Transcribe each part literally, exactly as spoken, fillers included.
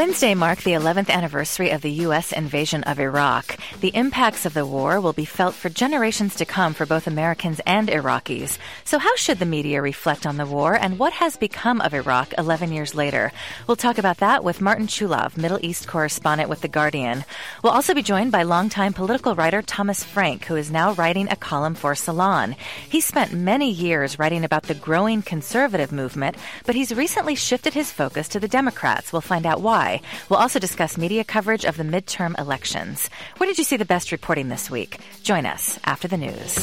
Wednesday marked the eleventh anniversary of the U S invasion of Iraq. The impacts of the war will be felt for generations to come for both Americans and Iraqis. So how should the media reflect on the war, and what has become of Iraq eleven years later? We'll talk about that with Martin Chulov, Middle East correspondent with The Guardian. We'll also be joined by longtime political writer Thomas Frank, who is now writing a column for Salon. He spent many years writing about the growing conservative movement, but he's recently shifted his focus to the Democrats. We'll find out why. We'll also discuss media coverage of the midterm elections. Where did you see the best reporting this week? Join us after the news.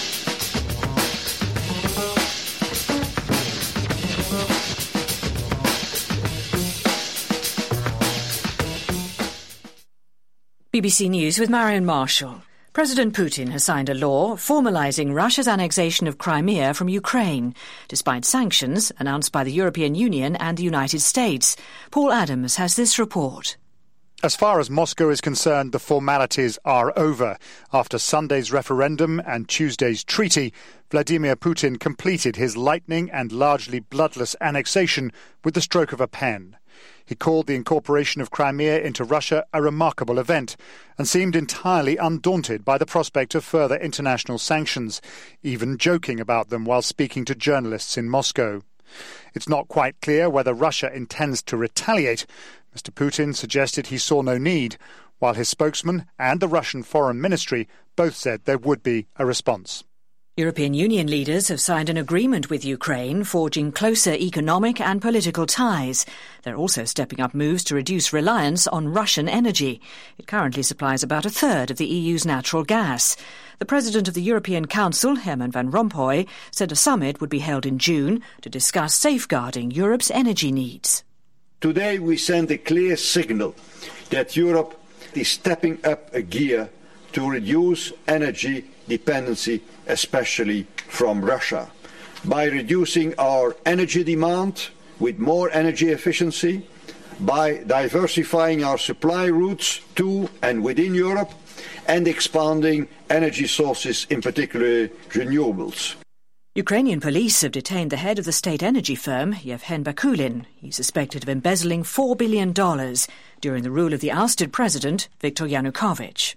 B B C News with Marion Marshall. President Putin has signed a law formalising Russia's annexation of Crimea from Ukraine, despite sanctions announced by the European Union and the United States. Paul Adams has this report. As far as Moscow is concerned, the formalities are over. After Sunday's referendum and Tuesday's treaty, Vladimir Putin completed his lightning and largely bloodless annexation with the stroke of a pen. He called the incorporation of Crimea into Russia a remarkable event and seemed entirely undaunted by the prospect of further international sanctions, even joking about them while speaking to journalists in Moscow. It's not quite clear whether Russia intends to retaliate. Mister Putin suggested he saw no need, while his spokesman and the Russian Foreign Ministry both said there would be a response. European Union leaders have signed an agreement with Ukraine, forging closer economic and political ties. They're also stepping up moves to reduce reliance on Russian energy. It currently supplies about a third of the E U's natural gas. The President of the European Council, Herman Van Rompuy, said a summit would be held in June to discuss safeguarding Europe's energy needs. Today we send a clear signal that Europe is stepping up a gear to reduce energy dependency, especially from Russia, by reducing our energy demand with more energy efficiency, by diversifying our supply routes to and within Europe, and expanding energy sources, in particular renewables. Ukrainian police have detained the head of the state energy firm, Yevhen Bakulin. He's suspected of embezzling four billion dollars during the rule of the ousted president, Viktor Yanukovych.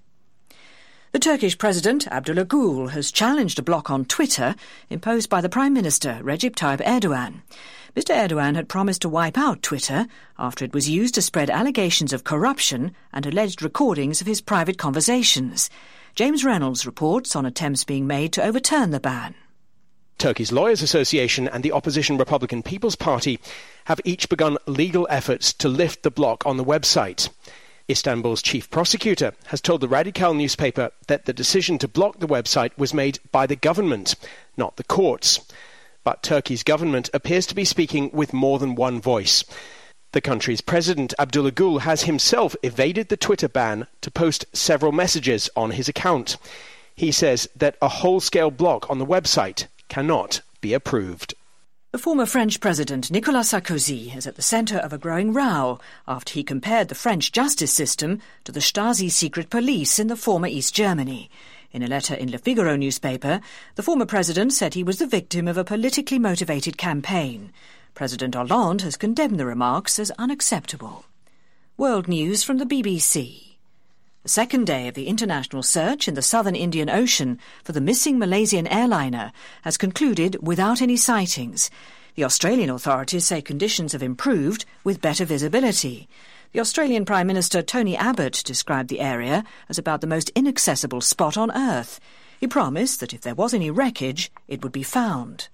The Turkish President, Abdullah Gül, has challenged a block on Twitter imposed by the Prime Minister, Recep Tayyip Erdogan. Mister Erdogan had promised to wipe out Twitter after it was used to spread allegations of corruption and alleged recordings of his private conversations. James Reynolds reports on attempts being made to overturn the ban. Turkey's Lawyers Association and the opposition Republican People's Party have each begun legal efforts to lift the block on the website. Istanbul's chief prosecutor has told the Radikal newspaper that the decision to block the website was made by the government, not the courts. But Turkey's government appears to be speaking with more than one voice. The country's president, Abdullah Gül, has himself evaded the Twitter ban to post several messages on his account. He says that a whole-scale block on the website cannot be approved. The former French President Nicolas Sarkozy is at the centre of a growing row after he compared the French justice system to the Stasi secret police in the former East Germany. In a letter in Le Figaro newspaper, the former president said he was the victim of a politically motivated campaign. President Hollande has condemned the remarks as unacceptable. World news from the B B C. The second day of the international search in the southern Indian Ocean for the missing Malaysian airliner has concluded without any sightings. The Australian authorities say conditions have improved with better visibility. The Australian Prime Minister Tony Abbott described the area as about the most inaccessible spot on Earth. He promised that if there was any wreckage, it would be found.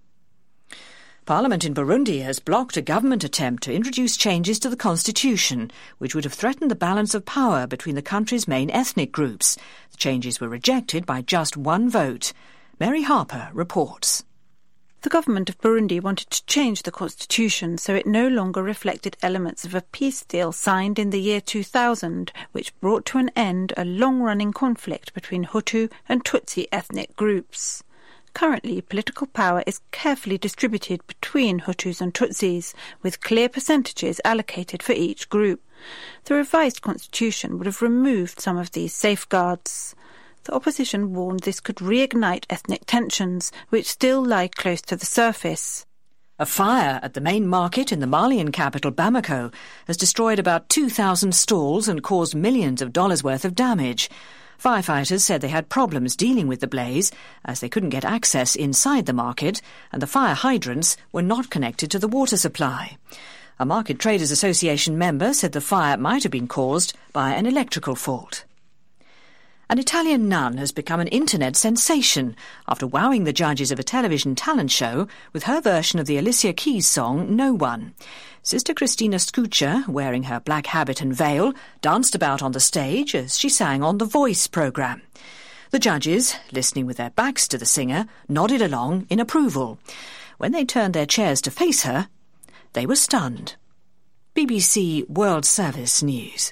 Parliament in Burundi has blocked a government attempt to introduce changes to the constitution, which would have threatened the balance of power between the country's main ethnic groups. The changes were rejected by just one vote. Mary Harper reports. The government of Burundi wanted to change the constitution so it no longer reflected elements of a peace deal signed in the year two thousand, which brought to an end a long-running conflict between Hutu and Tutsi ethnic groups. Currently, political power is carefully distributed between Hutus and Tutsis, with clear percentages allocated for each group. The revised constitution would have removed some of these safeguards. The opposition warned this could reignite ethnic tensions, which still lie close to the surface. A fire at the main market in the Malian capital, Bamako, has destroyed about two thousand stalls and caused millions of dollars worth of damage. Firefighters said they had problems dealing with the blaze as they couldn't get access inside the market and the fire hydrants were not connected to the water supply. A Market Traders Association member said the fire might have been caused by an electrical fault. An Italian nun has become an internet sensation after wowing the judges of a television talent show with her version of the Alicia Keys song No One. Sister Christina Scuccia, wearing her black habit and veil, danced about on the stage as she sang on The Voice programme. The judges, listening with their backs to the singer, nodded along in approval. When they turned their chairs to face her, they were stunned. B B C World Service News.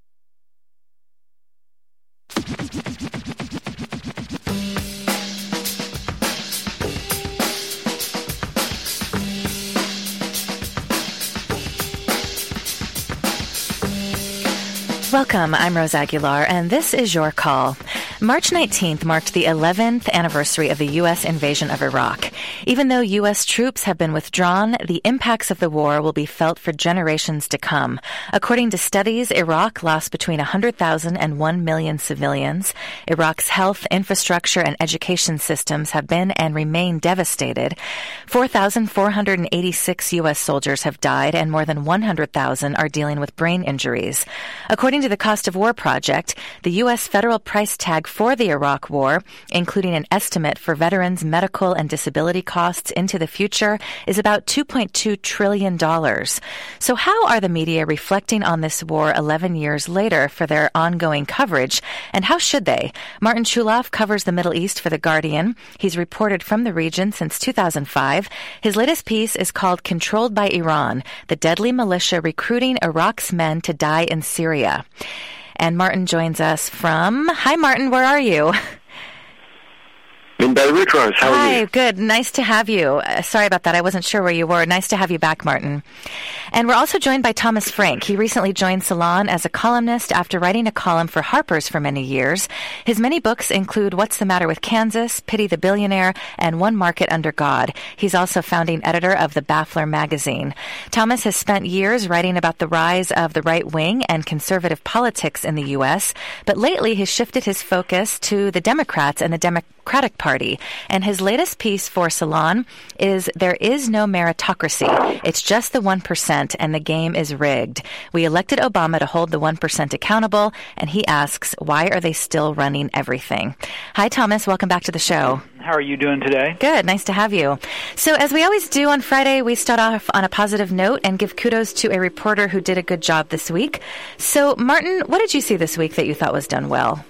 Welcome, I'm Rose Aguilar, and this is Your Call. March nineteenth marked the eleventh anniversary of the U S invasion of Iraq. Even though U S troops have been withdrawn, the impacts of the war will be felt for generations to come. According to studies, Iraq lost between one hundred thousand and one million civilians. Iraq's health, infrastructure, and education systems have been and remain devastated. four thousand four hundred eighty-six U S soldiers have died, and more than one hundred thousand are dealing with brain injuries. According to the Cost of War Project, the U S federal price tag for the Iraq War, including an estimate for veterans' medical and disability costs into the future, is about two point two trillion dollars. So how are the media reflecting on this war eleven years later for their ongoing coverage, and how should they? Martin Chulov covers the Middle East for The Guardian. He's reported from the region since two thousand five. His latest piece is called Controlled by Iran, the deadly militia recruiting Iraq's men to die in Syria. And Martin joins us from... Hi, Martin, where are you? In Beirut, Rose. How Hi, are you? Good. Nice to have you. Uh, sorry about that. I wasn't sure where you were. Nice to have you back, Martin. And we're also joined by Thomas Frank. He recently joined Salon as a columnist after writing a column for Harper's for many years. His many books include What's the Matter with Kansas, Pity the Billionaire, and One Market Under God. He's also founding editor of the Baffler magazine. Thomas has spent years writing about the rise of the right wing and conservative politics in the U S, but lately he's shifted his focus to the Democrats and the Democratic Party. And his latest piece for Salon is There is no meritocracy. It's just the one percent, and the game is rigged. We elected Obama to hold the one percent accountable, and he asks, why are they still running everything? Hi, Thomas. Welcome back to the show. How are you doing today? Good. Nice to have you. So as we always do on Friday, we start off on a positive note and give kudos to a reporter who did a good job this week. So, Martin, what did you see this week that you thought was done well?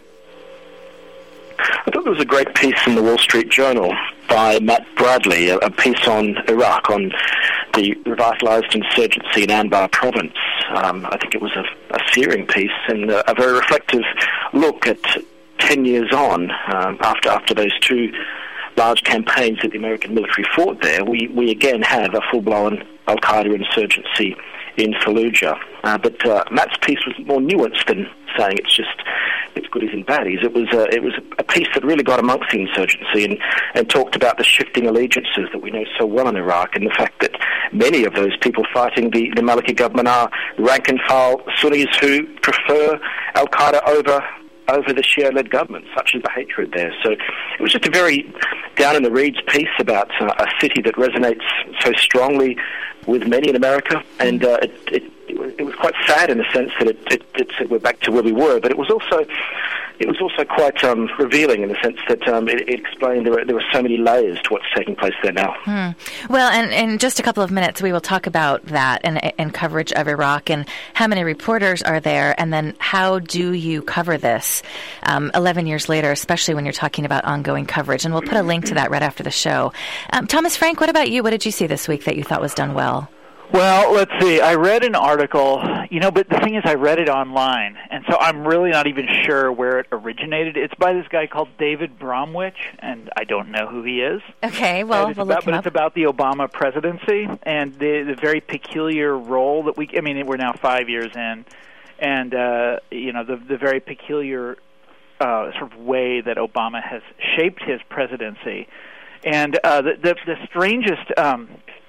I thought there was a great piece in the Wall Street Journal by Matt Bradley, a, a piece on Iraq, on the revitalized insurgency in Anbar province. Um, I think it was a, a searing piece and a, a very reflective look at ten years on, um, after after those two large campaigns that the American military fought there, we, we again have a full-blown al-Qaeda insurgency in Fallujah. Uh, but uh, Matt's piece was more nuanced than saying it's just it's goodies and baddies. It was a, it was a piece that really got amongst the insurgency and, and talked about the shifting allegiances that we know so well in Iraq, and the fact that many of those people fighting the, the Maliki government are rank-and-file Sunnis who prefer al-Qaeda over over the Shia-led government, such as the hatred there. So it was just a very down-in-the-reeds piece about uh, a city that resonates so strongly with many in America, and uh, it, it, it was quite sad in the sense that it, it, it said we're back to where we were, but it was also it was also quite um, revealing in the sense that um, it, it explained there were, there were so many layers to what's taking place there now. Hmm. Well, and in just a couple of minutes, we will talk about that and, and coverage of Iraq and how many reporters are there, and then how do you cover this um, eleven years later, especially when you're talking about ongoing coverage. And we'll put a link to that right after the show. Um, Thomas Frank, what about you? What did you see this week that you thought was done well? Well, let's see. I read an article, you know, but the thing is I read it online, and so I'm really not even sure where it originated. It's by this guy called David Bromwich, and I don't know who he is. Okay, well, it's we'll about, look him But up. it's about the Obama presidency and the, the very peculiar role that we, I mean, we're now five years in, and, uh, you know, the, the very peculiar uh, sort of way that Obama has shaped his presidency. And uh, the, the, the strangest... Um,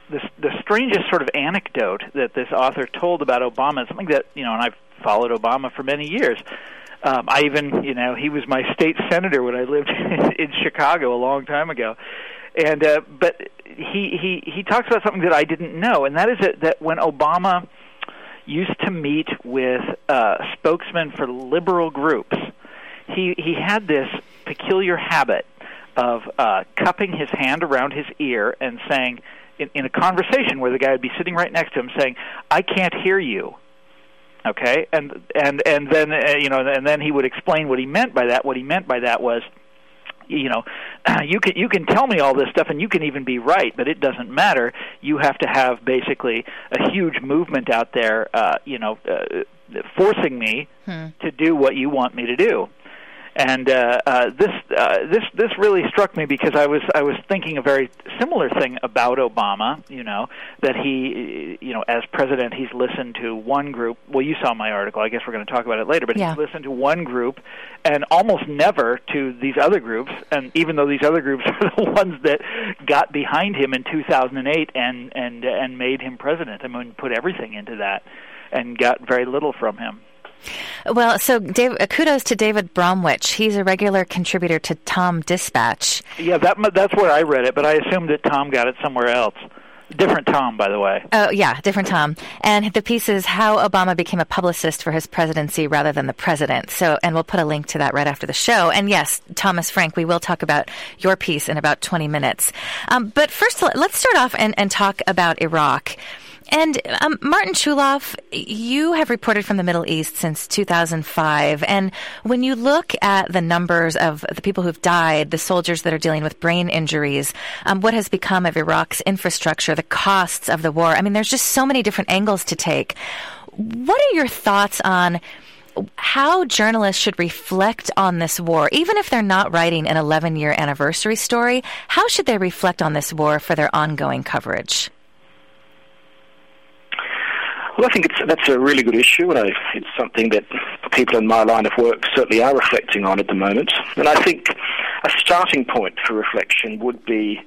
the the strangest sort of anecdote that this author told about Obama is something that, you know, and I've followed Obama for many years. Um, I even, you know, he was my state senator when I lived in, in Chicago a long time ago. And uh, but he, he, he talks about something that I didn't know, and that is that, that when Obama used to meet with uh, spokesmen for liberal groups, he, he had this peculiar habit of uh, cupping his hand around his ear and saying, in, in a conversation where the guy would be sitting right next to him, saying, "I can't hear you." Okay, and and and then uh, you know, and then he would explain what he meant by that. What he meant by that was, you know, you can you can tell me all this stuff, and you can even be right, but it doesn't matter. You have to have basically a huge movement out there, uh, you know, uh, forcing me hmm. to do what you want me to do. And uh, uh, this uh, this this really struck me because I was I was thinking a very similar thing about Obama. You know, that he, you know, as president, he's listened to one group. Well, you saw my article. I guess we're going to talk about it later. But yeah. He's listened to one group, and almost never to these other groups. And even though these other groups are the ones that got behind him in two thousand eight and and and made him president, I mean, put everything into that, and got very little from him. Well, so Dave, kudos to David Bromwich. He's a regular contributor to Tom Dispatch. Yeah, that that's where I read it, but I assumed that Tom got it somewhere else. Different Tom, by the way. Oh, yeah, different Tom. And the piece is How Obama Became a Publicist for His Presidency Rather Than the President. So, and we'll put a link to that right after the show. And yes, Thomas Frank, we will talk about your piece in about twenty minutes. Um, but first, let's start off and, and talk about Iraq. And um, Martin Chulov, you have reported from the Middle East since two thousand five. And when you look at the numbers of the people who've died, the soldiers that are dealing with brain injuries, um, what has become of Iraq's infrastructure, the costs of the war, I mean, there's just so many different angles to take. What are your thoughts on how journalists should reflect on this war? Even if they're not writing an eleven-year anniversary story, how should they reflect on this war for their ongoing coverage? Well, I think it's, that's a really good issue, and I, it's something that people in my line of work certainly are reflecting on at the moment. And I think a starting point for reflection would be,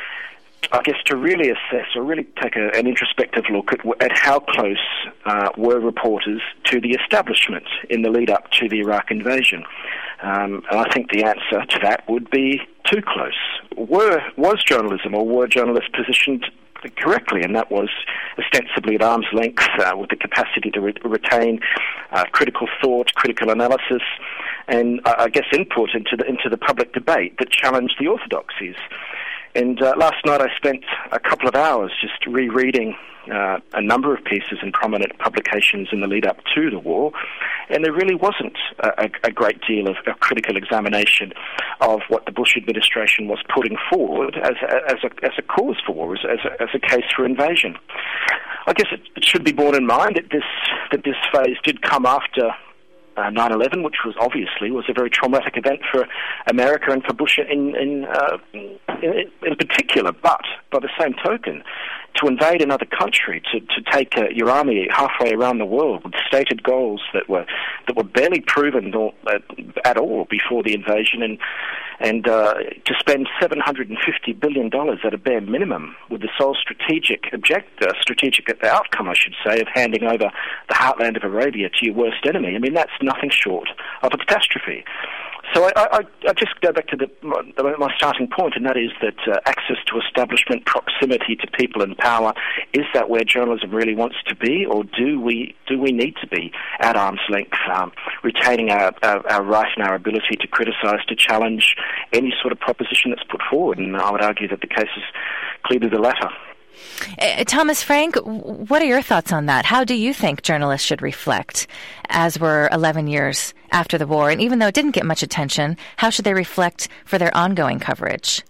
I guess, to really assess or really take a, an introspective look at, at how close uh, were reporters to the establishment in the lead-up to the Iraq invasion. Um, and I think the answer to that would be too close. Were, was journalism or were journalists positioned correctly, and that was ostensibly at arm's length uh, with the capacity to re- retain uh, critical thought, critical analysis, and uh, I guess input into the into the public debate that challenged the orthodoxies. And uh, last night I spent a couple of hours just rereading uh, a number of pieces in prominent publications in the lead-up to the war, and there really wasn't a, a great deal of, of critical examination of what the Bush administration was putting forward as a, as a, as a cause for war, as, as, a, as a case for invasion. I guess it, it should be borne in mind that this that this phase did come after Uh, nine eleven, which was obviously was a very traumatic event for America and for Bush in in, uh, in in particular. But by the same token, to invade another country, to to take uh, your army halfway around the world with stated goals that were that were barely proven or, uh, at all before the invasion, and and uh, to spend seven hundred fifty billion dollars at a bare minimum with the sole strategic object, uh, strategic outcome, I should say, of handing over the heartland of Arabia to your worst enemy. I mean, that's nothing short of a catastrophe. So I, I, I just go back to the, my, my starting point, and that is that uh, access to establishment, proximity to people in power, is that where journalism really wants to be, or do we do we need to be at arm's length, um, retaining our, our, our right and our ability to criticise, to challenge any sort of proposition that's put forward? And I would argue that the case is clearly the latter. Uh, Thomas Frank, what are your thoughts on that? How do you think journalists should reflect as we're eleven years after the war? And even though it didn't get much attention, how should they reflect for their ongoing coverage?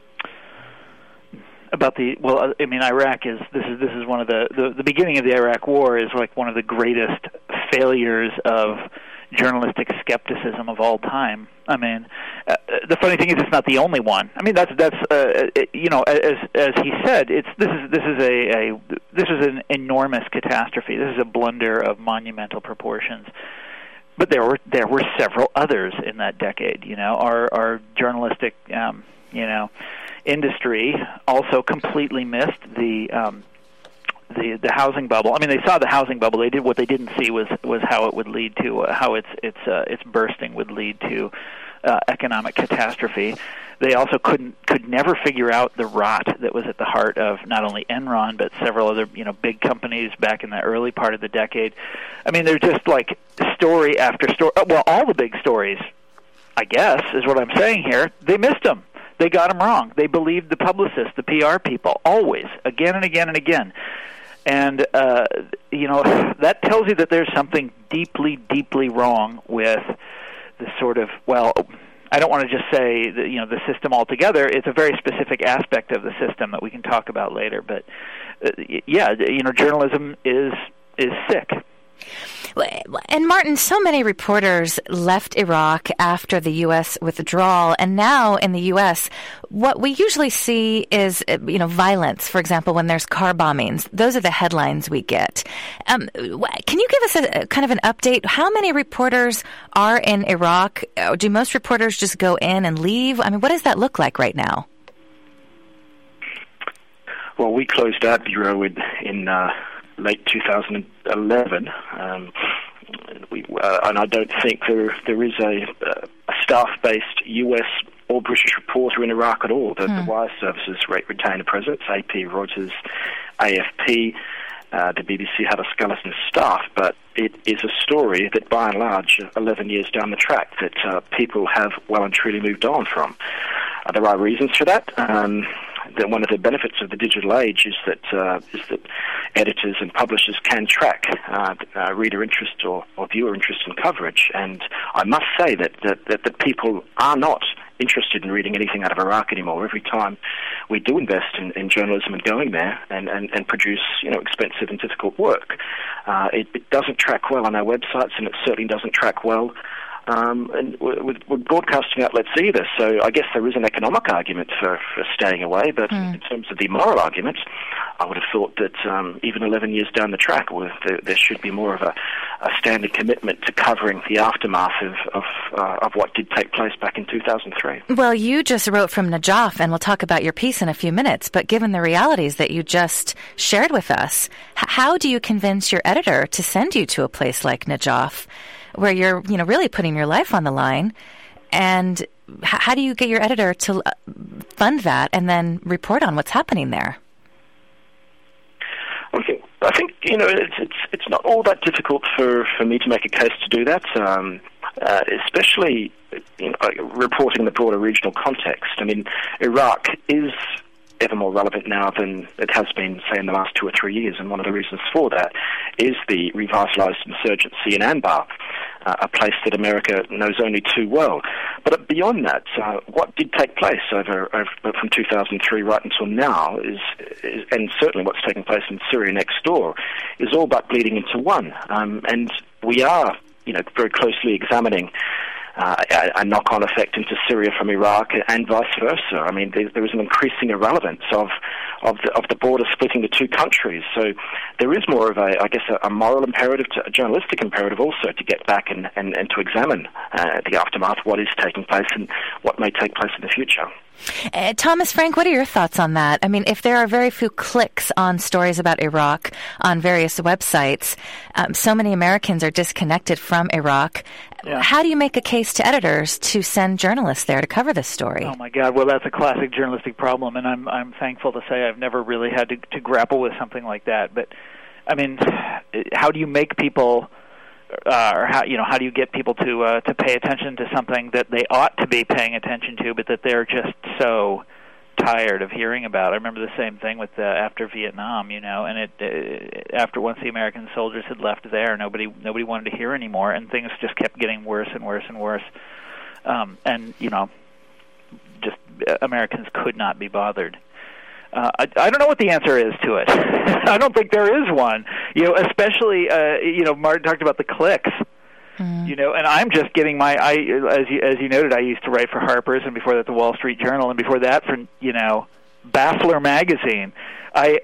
About the, well, I mean, Iraq is, this is this is one of the, the, the beginning of the Iraq War is like one of the greatest failures of journalistic skepticism of all time. I mean, uh, the funny thing is, it's not the only one. I mean, that's that's uh, it, you know, as as he said, it's this is this is a, a this is an enormous catastrophe. This is a blunder of monumental proportions. But there were there were several others in that decade. You know, our our journalistic, um, you know, industry also completely missed the um, the the housing bubble. I mean, they saw the housing bubble. They did what they didn't see was was how it would lead to uh, how its its uh, its bursting would lead to uh, economic catastrophe. They also couldn't could never figure out the rot that was at the heart of not only Enron but several other you know big companies back in the early part of the decade. I mean, they're just like story after story. Well, all the big stories, I guess, is what I'm saying here. They missed them. They got them wrong. They believed the publicists, the P R people, always, again and again and again. And, uh, you know, that tells you that there's something deeply, deeply wrong with the sort of, well, I don't want to just say, the, you know, the system altogether. It's a very specific aspect of the system that we can talk about later. But, uh, yeah, you know, journalism is is sick. And Martin, so many reporters left Iraq after the U S withdrawal, and now in the U S, what we usually see is, you know, violence. For example, when there's car bombings, those are the headlines we get. Um, can you give us a, a kind of an update? How many reporters are in Iraq? Do most reporters just go in and leave? I mean, what does that look like right now? Well, we closed our bureau in, in uh, late two thousand eleven, um, we, uh, and I don't think there there is a, a staff-based U S or British reporter in Iraq at all. The, hmm. the wire services retain a presence, A P, Reuters, A F P, uh, the B B C had a skeleton staff, but it is a story that, by and large, eleven years down the track, that uh, people have well and truly moved on from. Uh, there are reasons for that. Um, that one of the benefits of the digital age is that uh, is that editors and publishers can track uh, uh, reader interest or, or viewer interest in coverage. And I must say that that, that that people are not interested in reading anything out of Iraq anymore. Every time we do invest in, in journalism and going there and, and, and produce you know expensive and difficult work, uh, it, it doesn't track well on our websites, and it certainly doesn't track well Um, and with, with broadcasting outlets either. So I guess there is an economic argument for, for staying away, but mm. in terms of the moral argument, I would have thought that um, even eleven years down the track, well, there, there should be more of a, a standard commitment to covering the aftermath of of, uh, of what did take place back in two thousand three. Well, you just wrote from Najaf, and we'll talk about your piece in a few minutes, but given the realities that you just shared with us, h- how do you convince your editor to send you to a place like Najaf, where you're, you know, really putting your life on the line? And h- how do you get your editor to fund that and then report on what's happening there? Okay. I think, you know, it's it's it's not all that difficult for, for me to make a case to do that, um, uh, especially you know, reporting the broader regional context. I mean, Iraq is ever more relevant now than it has been, say, in the last two or three years. And one of the reasons for that is the revitalized insurgency in Anbar, uh, a place that America knows only too well. But beyond that, uh, what did take place over, over from two thousand three right until now is, is, and certainly what's taking place in Syria next door, is all but bleeding into one. Um, and we are, you know, very closely examining Uh, a, a knock-on effect into Syria from Iraq, and vice versa. I mean, there, there is an increasing irrelevance of of the, of the border splitting the two countries. So there is more of a, I guess, a, a moral imperative, to, a journalistic imperative also, to get back and, and, and to examine uh, the aftermath, what is taking place and what may take place in the future. Uh, Thomas Frank, what are your thoughts on that? I mean, if there are very few clicks on stories about Iraq on various websites, um, so many Americans are disconnected from Iraq. Yeah. How do you make a case to editors to send journalists there to cover this story? Oh my God! Well, that's a classic journalistic problem, and I'm I'm thankful to say I've never really had to, to grapple with something like that. But I mean, how do you make people? Uh, or how you know how do you get people to uh, to pay attention to something that they ought to be paying attention to, but that they're just so tired of hearing about? I remember the same thing with uh, after Vietnam, you know, and it uh, after once the American soldiers had left there, nobody nobody wanted to hear anymore, and things just kept getting worse and worse and worse. Um, and you know, just uh, Americans could not be bothered. Uh, I, I don't know what the answer is to it. I don't think there is one. You know, especially uh, you know, Martin talked about the clicks. Mm. You know, and I'm just getting my. I as you as you noted, I used to write for Harper's, and before that, the Wall Street Journal, and before that, for you know, Baffler magazine. I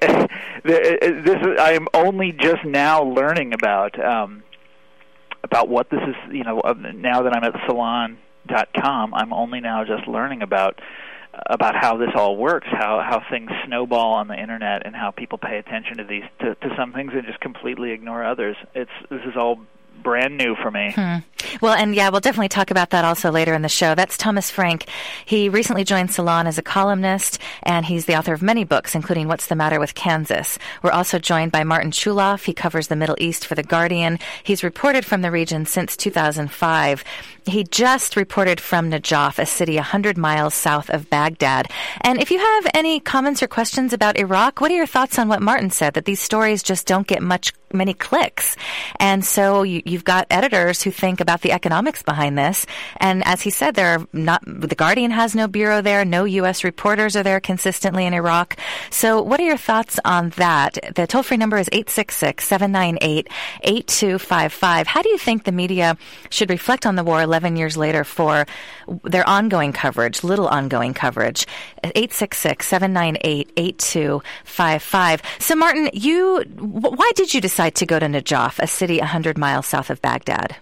this is, I am only just now learning about um, about what this is. You know, now that I'm at Salon dot com, I'm only now just learning about about how this all works, how how things snowball on the internet, and how people pay attention to these to, to some things and just completely ignore others. It's this is all brand new for me. Hmm. Well, and yeah, we'll definitely talk about that also later in the show. That's Thomas Frank. He recently joined Salon as a columnist, and he's the author of many books, including What's the Matter with Kansas. We're also joined by Martin Chulov. He covers the Middle East for The Guardian. He's reported from the region since two thousand five. He just reported from Najaf, a city one hundred miles south of Baghdad. And if you have any comments or questions about Iraq, what are your thoughts on what Martin said, that these stories just don't get much many clicks? And so you, you've got editors who think about the economics behind this. And as he said, there are not, The Guardian has no bureau there, no U S reporters are there consistently in Iraq. So what are your thoughts on that? The toll-free number is eight six six, seven nine eight, eight two five five. How do you think the media should reflect on the war eleven years later for their ongoing coverage, little ongoing coverage? eight six six, seven nine eight, eight two five five. So Martin, you, why did you decide to go to Najaf, a city one hundred miles south of Baghdad?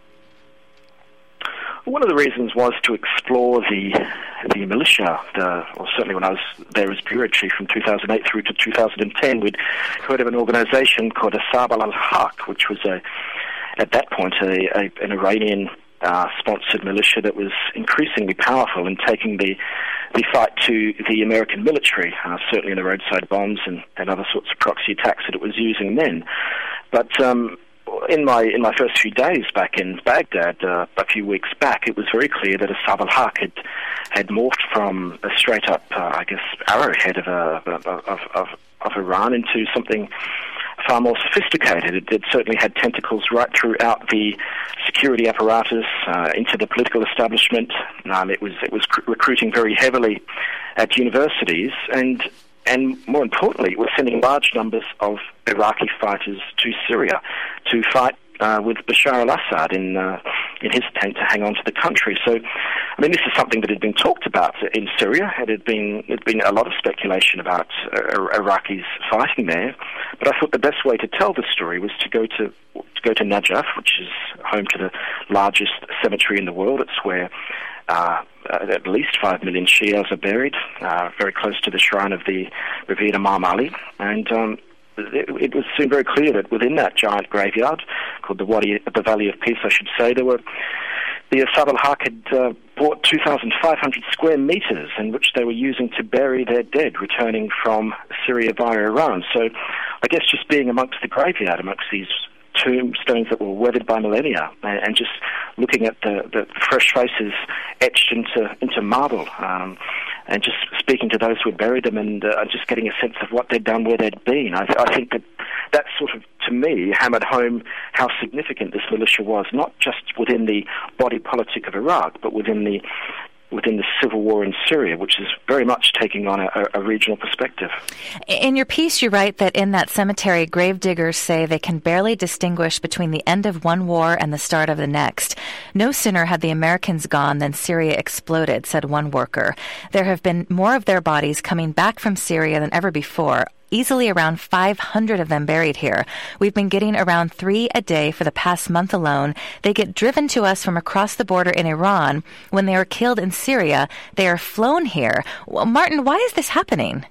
One of the reasons was to explore the the militia. The, well, certainly when I was there as bureau chief from two thousand eight through to two thousand ten, we'd heard of an organization called Asab al-Haq, which was a at that point a, a, an Iranian uh, sponsored militia that was increasingly powerful in taking the the fight to the American military, uh, certainly in the roadside bombs and, and other sorts of proxy attacks that it was using then. But um, in my in my first few days back in Baghdad, uh, a few weeks back, it was very clear that Asab al-Haq had had morphed from a straight up, uh, I guess, arrowhead of, a, of, of, of, of Iran into something far more sophisticated. It, it certainly had tentacles right throughout the security apparatus, uh, into the political establishment. Um, it was it was cr- recruiting very heavily at universities, and and more importantly, it was sending large numbers of Iraqi fighters to Syria to fight uh, with Bashar al-Assad in uh, in his attempt to hang on to the country. So, I mean, this is something that had been talked about in Syria. It had been it had been a lot of speculation about uh, Iraqis fighting there. But I thought the best way to tell the story was to go to to go to Najaf, which is home to the largest cemetery in the world. It's where uh, at least five million Shias are buried, uh, very close to the shrine of the revered Imam Ali. And um, it, it was soon very clear that within that giant graveyard, called the Wadi, the Valley of Peace, I should say, there were the Asab al-Haq had uh, bought two thousand five hundred square meters in which they were using to bury their dead returning from Syria via Iran. So I guess just being amongst the graveyard, amongst these tombstones that were weathered by millennia, and, and just looking at the, the fresh faces etched into into marble, um, and just speaking to those who had buried them, and uh, just getting a sense of what they'd done, where they'd been. I, th- I think that that sort of, to me, hammered home how significant this militia was, not just within the body politic of Iraq, but within the within the civil war in Syria, which is very much taking on a, a regional perspective. In your piece, you write that in that cemetery, gravediggers say they can barely distinguish between the end of one war and the start of the next. No sooner had the Americans gone than Syria exploded, said one worker. There have been more of their bodies coming back from Syria than ever before. Easily around five hundred of them buried here. We've been getting around three a day for the past month alone. They get driven to us from across the border in Iran. When they are killed in Syria, they are flown here. Well, Martin, why is this happening?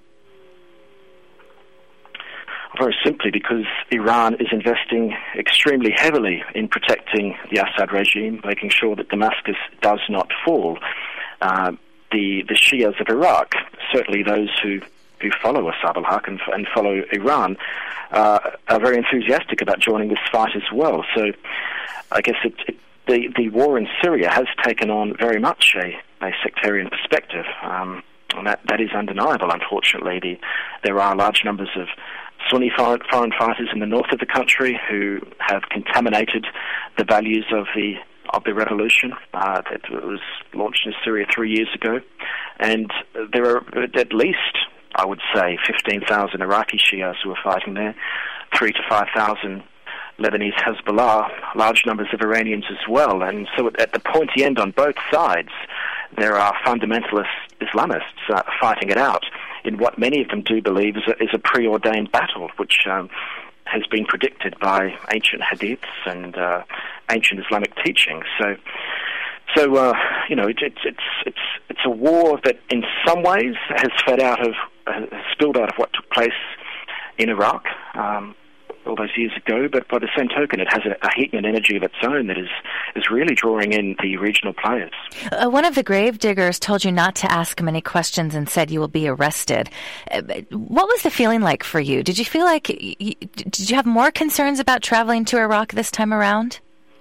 Very simply because Iran is investing extremely heavily in protecting the Assad regime, making sure that Damascus does not fall. Uh, the, the Shias of Iraq, certainly those who who follow Asab al-Haq and, and follow Iran, uh, are very enthusiastic about joining this fight as well. So I guess it, it, the, the war in Syria has taken on very much a, a sectarian perspective, um, and that, that is undeniable, unfortunately. The, there are large numbers of Sunni foreign, foreign fighters in the north of the country who have contaminated the values of the of the revolution uh, that was launched in Syria three years ago. And there are at least, I would say, fifteen thousand Iraqi Shias who are fighting there, three to five thousand Lebanese Hezbollah, large numbers of Iranians as well. And so at the pointy end on both sides, there are fundamentalist Islamists uh, fighting it out in what many of them do believe is a, is a preordained battle, which um, has been predicted by ancient hadiths and uh, ancient Islamic teachings. So, so uh, you know, it, it's it's it's it's a war that, in some ways, has fed out of, uh, spilled out of what took place in Iraq um, all those years ago. But by the same token, it has a, a heat and energy of its own that is is really drawing in the regional players. Uh, one of the gravediggers told you not to ask many questions and said you will be arrested. Uh, what was the feeling like for you? Did you feel like y- did you have more concerns about traveling to Iraq this time around?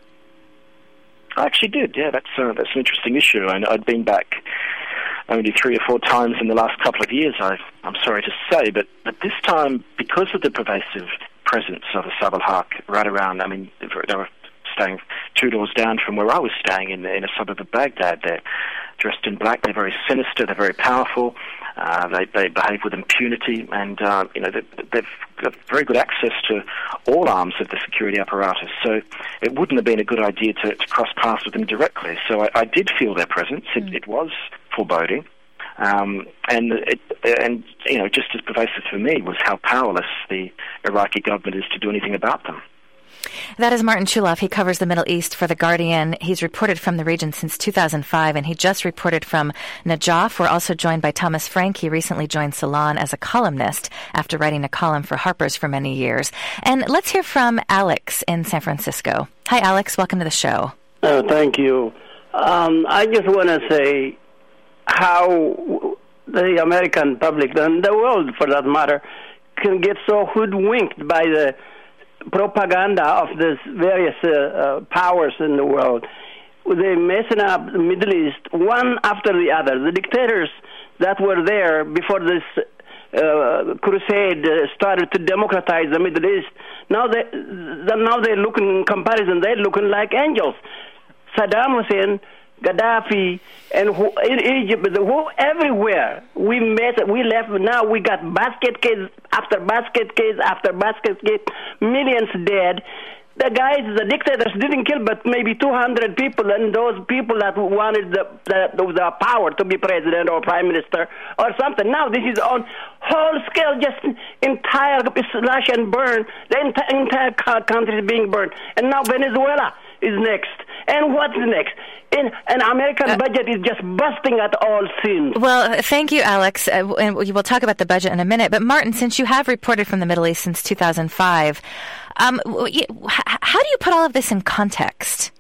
I actually did. Yeah, that's uh, that's an interesting issue. And I'd been back only three or four times in the last couple of years, I, I'm sorry to say, but, but this time, because of the pervasive presence of Asab al-Haq right around, I mean, they were staying two doors down from where I was staying in, in a suburb of Baghdad. They're dressed in black, they're very sinister, they're very powerful, uh, they, they behave with impunity, and uh, you know, they, they've got very good access to all arms of the security apparatus, so it wouldn't have been a good idea to, to cross paths with them directly. So I, I did feel their presence. It, mm. it was foreboding. Um, and, it, and, you know, just as pervasive for me was how powerless the Iraqi government is to do anything about them. That is Martin Chulaf. He covers the Middle East for The Guardian. He's reported from the region since two thousand five, and he just reported from Najaf. We're also joined by Thomas Frank. He recently joined Salon as a columnist after writing a column for Harper's for many years. And let's hear from Alex in San Francisco. Hi, Alex. Welcome to the show. Oh, thank you. Um, I just want to say how the American public, and the world for that matter, can get so hoodwinked by the propaganda of these various uh, uh, powers in the world. They're messing up the Middle East one after the other. The dictators that were there before this uh, crusade uh, started to democratize the Middle East, now they now they're looking, in comparison, they're looking like angels. Saddam Hussein, Gaddafi, and who, in Egypt, who, everywhere we met, we left. Now we got basket case after basket case after basket case, millions dead. The guys, the dictators, didn't kill but maybe two hundred people, and those people that wanted the, the the power to be president or prime minister or something. Now this is on whole scale, just entire slash and burn. The enti- entire country is being burned, and now Venezuela is next. And what's next? In, an American uh, budget is just busting at all seams. Well, thank you, Alex. Uh, and we'll talk about the budget in a minute. But Martin, since you have reported from the Middle East since two thousand five, um, how do you put all of this in context?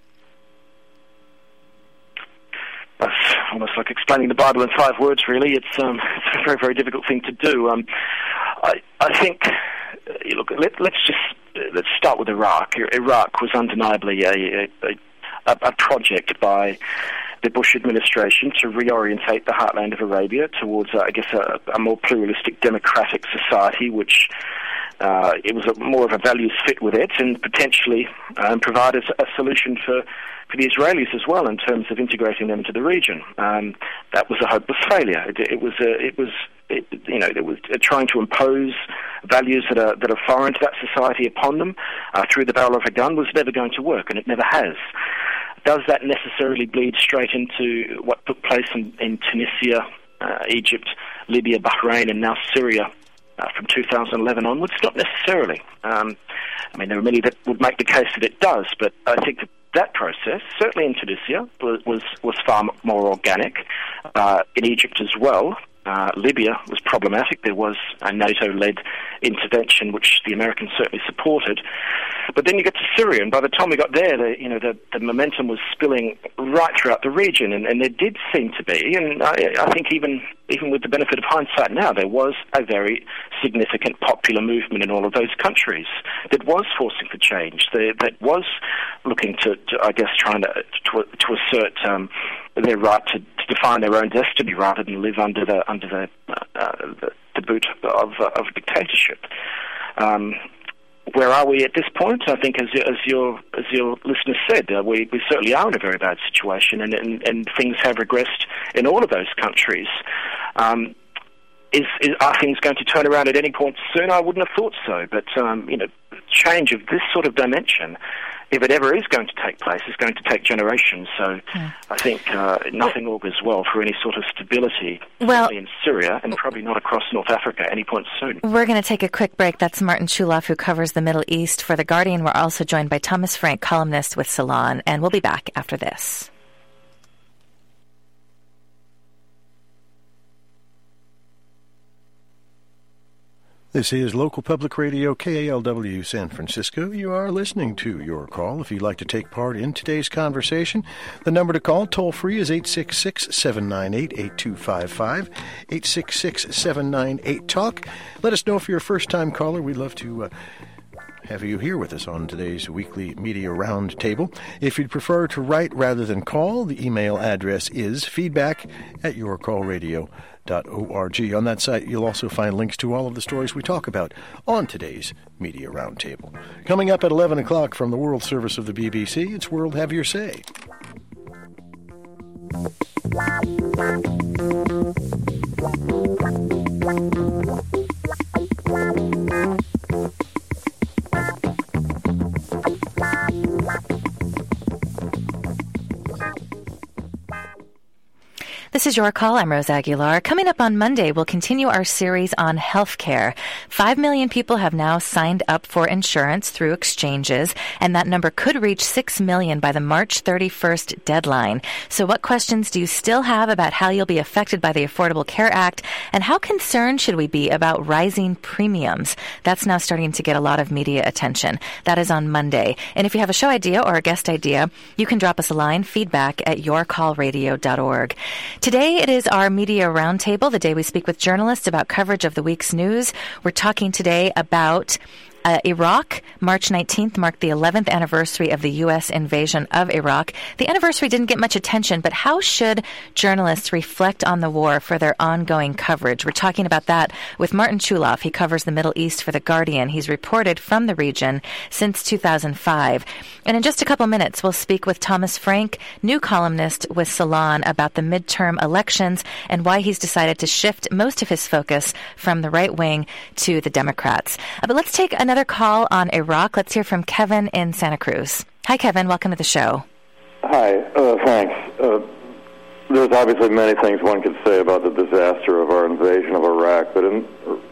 That's almost like explaining the Bible in five words, really. It's, um, it's a very, very difficult thing to do. Um, I, I think, uh, look, let, let's just uh, let's start with Iraq. Iraq was undeniably a, a, a, a project by the Bush administration to reorientate the heartland of Arabia towards, uh, I guess, a, a more pluralistic democratic society, which uh, it was a, more of a values fit with it, and potentially um, provide a, a solution for, for the Israelis as well in terms of integrating them into the region. Um, that was a hopeless failure. It, it was, a, it was, it, you know, it was trying to impose values that are that are foreign to that society upon them uh, through the barrel of a gun was never going to work, and it never has. Does that necessarily bleed straight into what took place in, in Tunisia, uh, Egypt, Libya, Bahrain, and now Syria uh, from two thousand eleven onwards? Not necessarily. Um, I mean, there are many that would make the case that it does, but I think that that process, certainly in Tunisia, was was, was far more organic. Uh, in Egypt as well. Uh, Libya was problematic. There was a NATO-led intervention, which the Americans certainly supported. But then you get to Syria, and by the time we got there, the, you know, the, the momentum was spilling right throughout the region, and, and there did seem to be, and I, I think even even with the benefit of hindsight now, there was a very significant popular movement in all of those countries that was forcing for change, that, that was looking to, to, I guess, trying to to, to assert um, their right to, to define their own destiny rather than live under the under the uh, the, the boot of uh, of dictatorship. Um, where are we at this point? I think, as as your as your listener said, uh, we we certainly are in a very bad situation, and and, and things have regressed in all of those countries. Um, Is, is, are things going to turn around at any point soon? I wouldn't have thought so. But, um, you know, change of this sort of dimension, if it ever is going to take place, is going to take generations. So yeah. I think uh, nothing augurs well for any sort of stability well, in Syria, and probably not across North Africa any point soon. We're going to take a quick break. That's Martin Chulaf, who covers the Middle East for The Guardian. We're also joined by Thomas Frank, columnist with Salon, and we'll be back after this. This is Local Public Radio, K A L W San Francisco. You are listening to Your Call. If you'd like to take part in today's conversation, the number to call toll-free is eight six six, seven nine eight, eight two five five, eight six six, seven nine eight, talk. Let us know if you're a first-time caller. We'd love to uh, have you here with us on today's weekly media roundtable. If you'd prefer to write rather than call, the email address is feedback at yourcallradio dot org. On that site, you'll also find links to all of the stories we talk about on today's Media Roundtable. Coming up at eleven o'clock from the World Service of the B B C, it's World Have Your Say. This is Your Call. I'm Rose Aguilar. Coming up on Monday, we'll continue our series on healthcare. Five million people have now signed up for insurance through exchanges, and that number could reach six million by the March thirty-first deadline. So what questions do you still have about how you'll be affected by the Affordable Care Act, and how concerned should we be about rising premiums? That's now starting to get a lot of media attention. That is on Monday. And if you have a show idea or a guest idea, you can drop us a line, feedback at your call radio dot org. Today, it is our Media Roundtable, the day we speak with journalists about coverage of the week's news. We're talking today about Uh, Iraq. March nineteenth marked the eleventh anniversary of the U S invasion of Iraq. The anniversary didn't get much attention, but how should journalists reflect on the war for their ongoing coverage? We're talking about that with Martin Chulov. He covers the Middle East for The Guardian. He's reported from the region since two thousand five. And in just a couple minutes, we'll speak with Thomas Frank, new columnist with Salon, about the midterm elections and why he's decided to shift most of his focus from the right wing to the Democrats. Uh, but let's take another Another call on Iraq. Let's hear from Kevin in Santa Cruz. Hi, Kevin. Welcome to the show. Hi. Uh, thanks. Uh, there's obviously many things one could say about the disaster of our invasion of Iraq, but in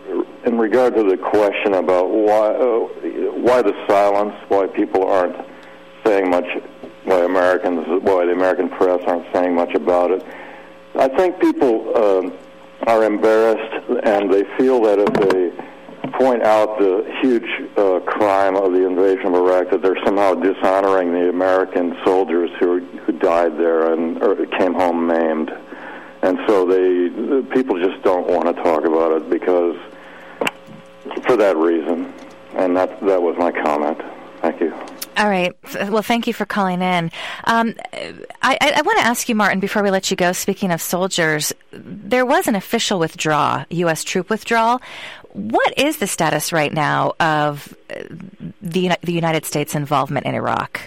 in regard to the question about why uh, why the silence, why people aren't saying much, why Americans, why the American press aren't saying much about it, I think people uh, are embarrassed, and they feel that if they point out the huge uh, crime of the invasion of Iraq, that they're somehow dishonoring the American soldiers who who died there and or came home maimed. And so they the people just don't want to talk about it because for that reason. And that that was my comment. Thank you. All right. Well, thank you for calling in. Um, I, I want to ask you, Martin, before we let you go, speaking of soldiers, there was an official withdrawal, U S troop withdrawal. What is the status right now of the, the United States' involvement in Iraq?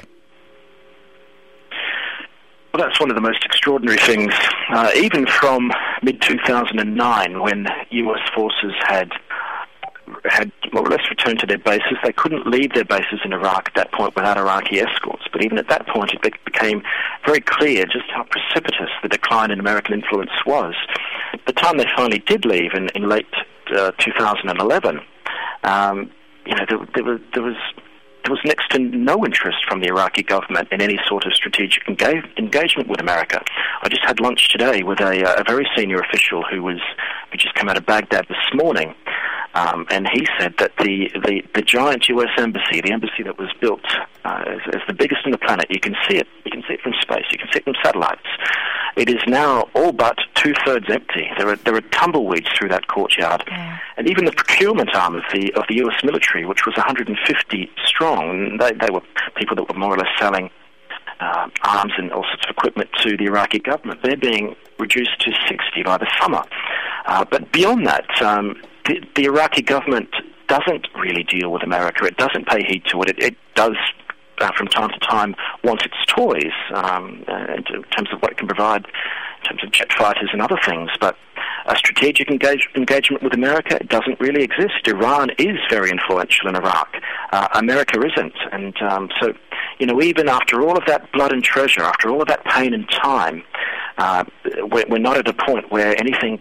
Well, that's one of the most extraordinary things. Uh, even from mid two thousand nine, when U S forces had had more or less returned to their bases. They couldn't leave their bases in Iraq at that point without Iraqi escorts. But even at that point, it be- became very clear just how precipitous the decline in American influence was. The time they finally did leave in, in late uh, two thousand eleven, um, you know, there, there was there was there was next to no interest from the Iraqi government in any sort of strategic engage- engagement with America. I just had lunch today with a, a very senior official who was who just came out of Baghdad this morning. Um, and he said that the, the, the giant U S embassy, the embassy that was built uh, as, as the biggest on the planet, you can see it. You can see it from space. You can see it from satellites. It is now all but two-thirds empty. There are there are tumbleweeds through that courtyard, yeah. And even the procurement arm of the of the U S military, which was one hundred fifty strong, they they were people that were more or less selling uh, arms and all sorts of equipment to the Iraqi government. They're being reduced to sixty by the summer. Uh, but beyond that. Um, The, the Iraqi government doesn't really deal with America. It doesn't pay heed to it. It, it does, uh, from time to time, want its toys um, uh, in terms of what it can provide, in terms of jet fighters and other things. But a strategic engage, engagement with America, it doesn't really exist. Iran is very influential in Iraq. Uh, America isn't. And um, so, you know, even after all of that blood and treasure, after all of that pain and time, uh, we're, we're not at a point where anything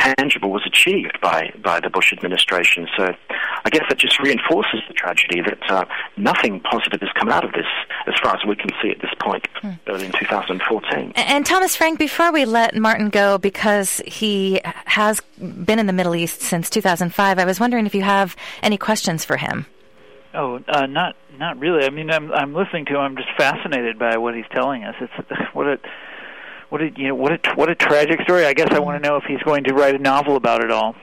tangible was achieved by, by the Bush administration. So I guess that just reinforces the tragedy that uh, nothing positive has come out of this as far as we can see at this point, hmm. early in two thousand fourteen. And Thomas Frank, before we let Martin go, because he has been in the Middle East since two thousand five, I was wondering if you have any questions for him. Oh, uh, not not really. I mean, I'm I'm listening to him. I'm just fascinated by what he's telling us. It's what a what a you know what a what a tragic story. I guess I want to know if he's going to write a novel about it all.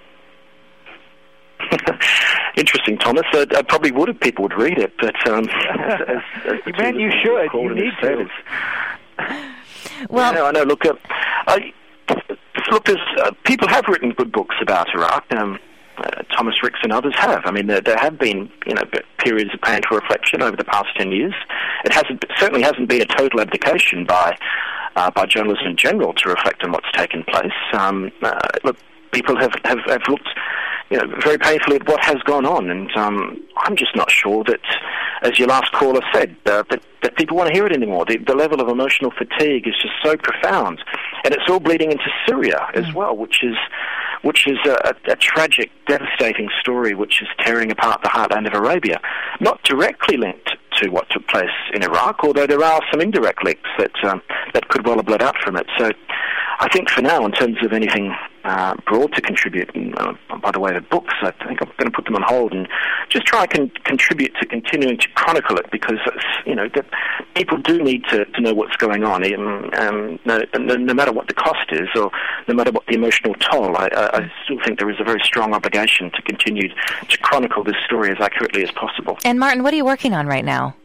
Interesting, Thomas. Uh, I probably would if people would read it, but um, as, as, as man, you should. You need to. Well, yeah, I know. Look, uh, I, look, there's, uh, people have written good books about Iraq. Um, uh, Thomas Ricks and others have. I mean, there, there have been, you know, periods of painful reflection over the past ten years. It hasn't it certainly hasn't been a total abdication by uh, by journalism in general to reflect on what's taken place. Um, uh, look, people have, have, have looked, you know, very painfully at what has gone on, and um, I'm just not sure that, as your last caller said, uh, that, that people want to hear it anymore. The, the level of emotional fatigue is just so profound, and it's all bleeding into Syria as well, which is which is a, a tragic, devastating story which is tearing apart the heartland of Arabia. Not directly linked to what took place in Iraq, although there are some indirect links that um, that could well have bled out from it. So I think for now, in terms of anything uh, broad to contribute, and, uh, by the way, the books, I think I'm going to put them on hold and just try and con- contribute to continuing to chronicle it, because it's, you know, that people do need to, to know what's going on, um, um, no, no, no matter what the cost is or no matter what the emotional toll. I, I, I still think there is a very strong obligation to continue to chronicle this story as accurately as possible. And Martin, what are you working on right now?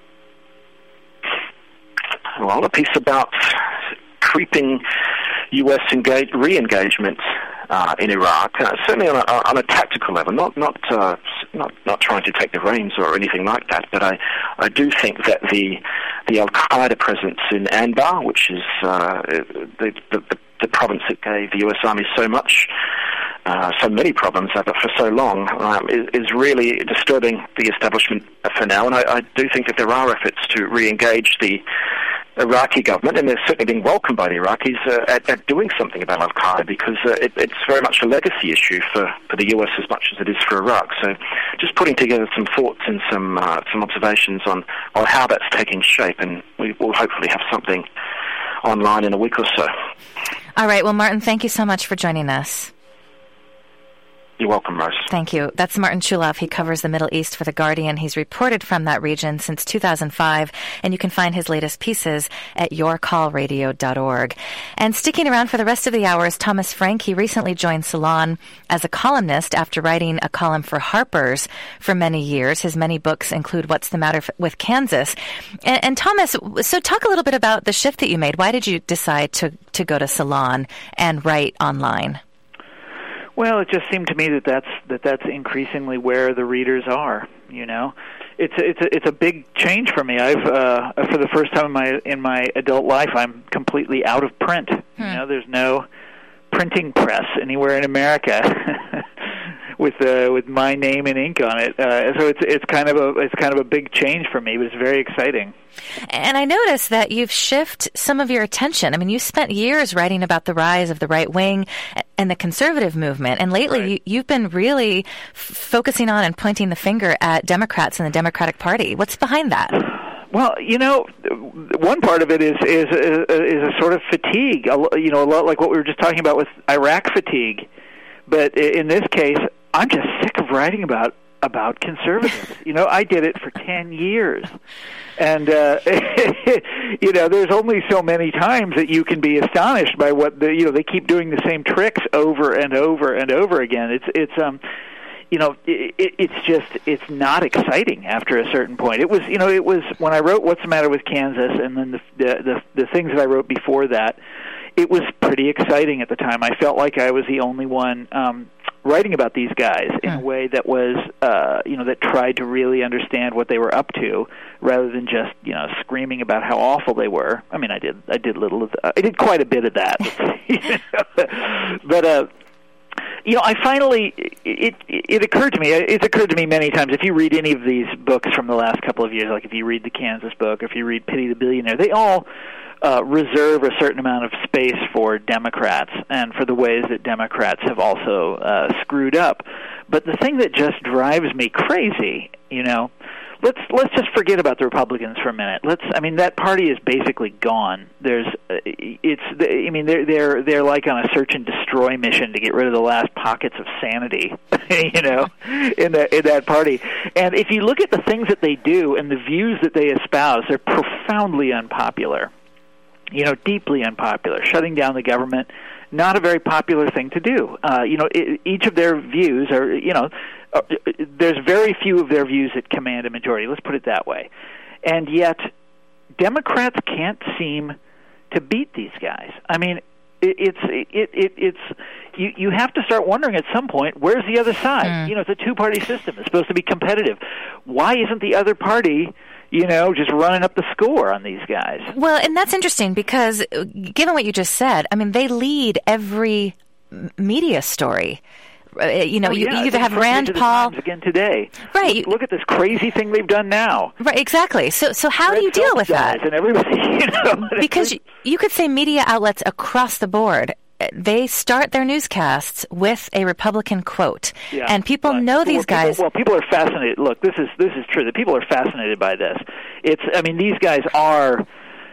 Well, a piece about creeping U S engage, re-engagement uh, in Iraq, uh, certainly on a, on a tactical level, not not uh, not not trying to take the reins or anything like that. But I, I do think that the the Al Qaeda presence in Anbar, which is uh, the, the the province that gave the U S Army so much, uh, so many problems for so long, um, is, is really disturbing the establishment for now. And I, I do think that there are efforts to re-engage the Iraqi government, and they're certainly being welcomed by the Iraqis uh, at, at doing something about Al-Qaeda, because uh, it, it's very much a legacy issue for, for the U S as much as it is for Iraq. So just putting together some thoughts and some uh, some observations on, on how that's taking shape, and we will hopefully have something online in a week or so. All right. Well, Martin, thank you so much for joining us. You're welcome, Rose. Thank you. That's Martin Chulov. He covers the Middle East for The Guardian. He's reported from that region since two thousand five, and you can find his latest pieces at your call radio dot org. And sticking around for the rest of the hour is Thomas Frank. He recently joined Salon as a columnist after writing a column for Harper's for many years. His many books include What's the Matter with Kansas. And, and Thomas, so talk a little bit about the shift that you made. Why did you decide to, to go to Salon and write online? Well, it just seemed to me that that's that that's increasingly where the readers are. You know, it's a, it's a, it's a big change for me. I've uh, for the first time in my in my adult life, I'm completely out of print. Hmm. You know, there's no printing press anywhere in America with uh, with my name in ink on it. Uh, so it's it's kind of a it's kind of a big change for me, but it's very exciting. And I noticed that you've shifted some of your attention. I mean, you spent years writing about the rise of the right wing and the conservative movement, and lately right. you, you've been really f- focusing on and pointing the finger at Democrats and the Democratic Party. What's behind that? Well, you know, one part of it is is is, is a sort of fatigue. You know, a lot like what we were just talking about with Iraq fatigue. But in this case, I'm just sick of writing about about conservatives. You know, I did it for ten years. And, uh, you know, there's only so many times that you can be astonished by what, the, you know, they keep doing the same tricks over and over and over again. It's, it's, um, you know, it, it's just, it's not exciting after a certain point. It was, you know, it was, when I wrote What's the Matter with Kansas, and then the, the, the, the things that I wrote before that, it was pretty exciting at the time. I felt like I was the only one, um, writing about these guys in a way that was, uh, you know, that tried to really understand what they were up to, rather than just, you know, screaming about how awful they were. I mean, I did, I did little of, that. I did quite a bit of that, you know? But, uh, you know, I finally, it, it occurred to me, it's occurred to me many times, if you read any of these books from the last couple of years, like if you read the Kansas book, or if you read Pity the Billionaire, they all uh, reserve a certain amount of space for Democrats and for the ways that Democrats have also uh, screwed up. But the thing that just drives me crazy, you know, let's let's just forget about the Republicans for a minute. Let's I mean that party is basically gone. There's uh, it's I mean they're they're they're like on a search and destroy mission to get rid of the last pockets of sanity, you know, in that in that party. And if you look at the things that they do and the views that they espouse, they're profoundly unpopular. You know, deeply unpopular. Shutting down the government, not a very popular thing to do. Uh, you know, it, each of their views are, you know, uh, there's very few of their views that command a majority. Let's put it that way. And yet, Democrats can't seem to beat these guys. I mean, it, it's it, it it's you you have to start wondering at some point, where's the other side? Mm. You know, it's a two-party system. It's supposed to be competitive. Why isn't the other party, you know, just running up the score on these guys? Well, and that's interesting because given what you just said, I mean, they lead every media story. Uh, you know, oh, you, yeah. you either have Rand the Paul Times again today. Right. Look, look at this crazy thing they've done now. Right, exactly. So, so how Red do you deal with that? And everybody, you know, because you could say media outlets across the board, they start their newscasts with a Republican quote, yeah, and people right. know these well, guys. People, well, people are fascinated. Look, this is this is true. The people are fascinated by this. It's, I mean, these guys are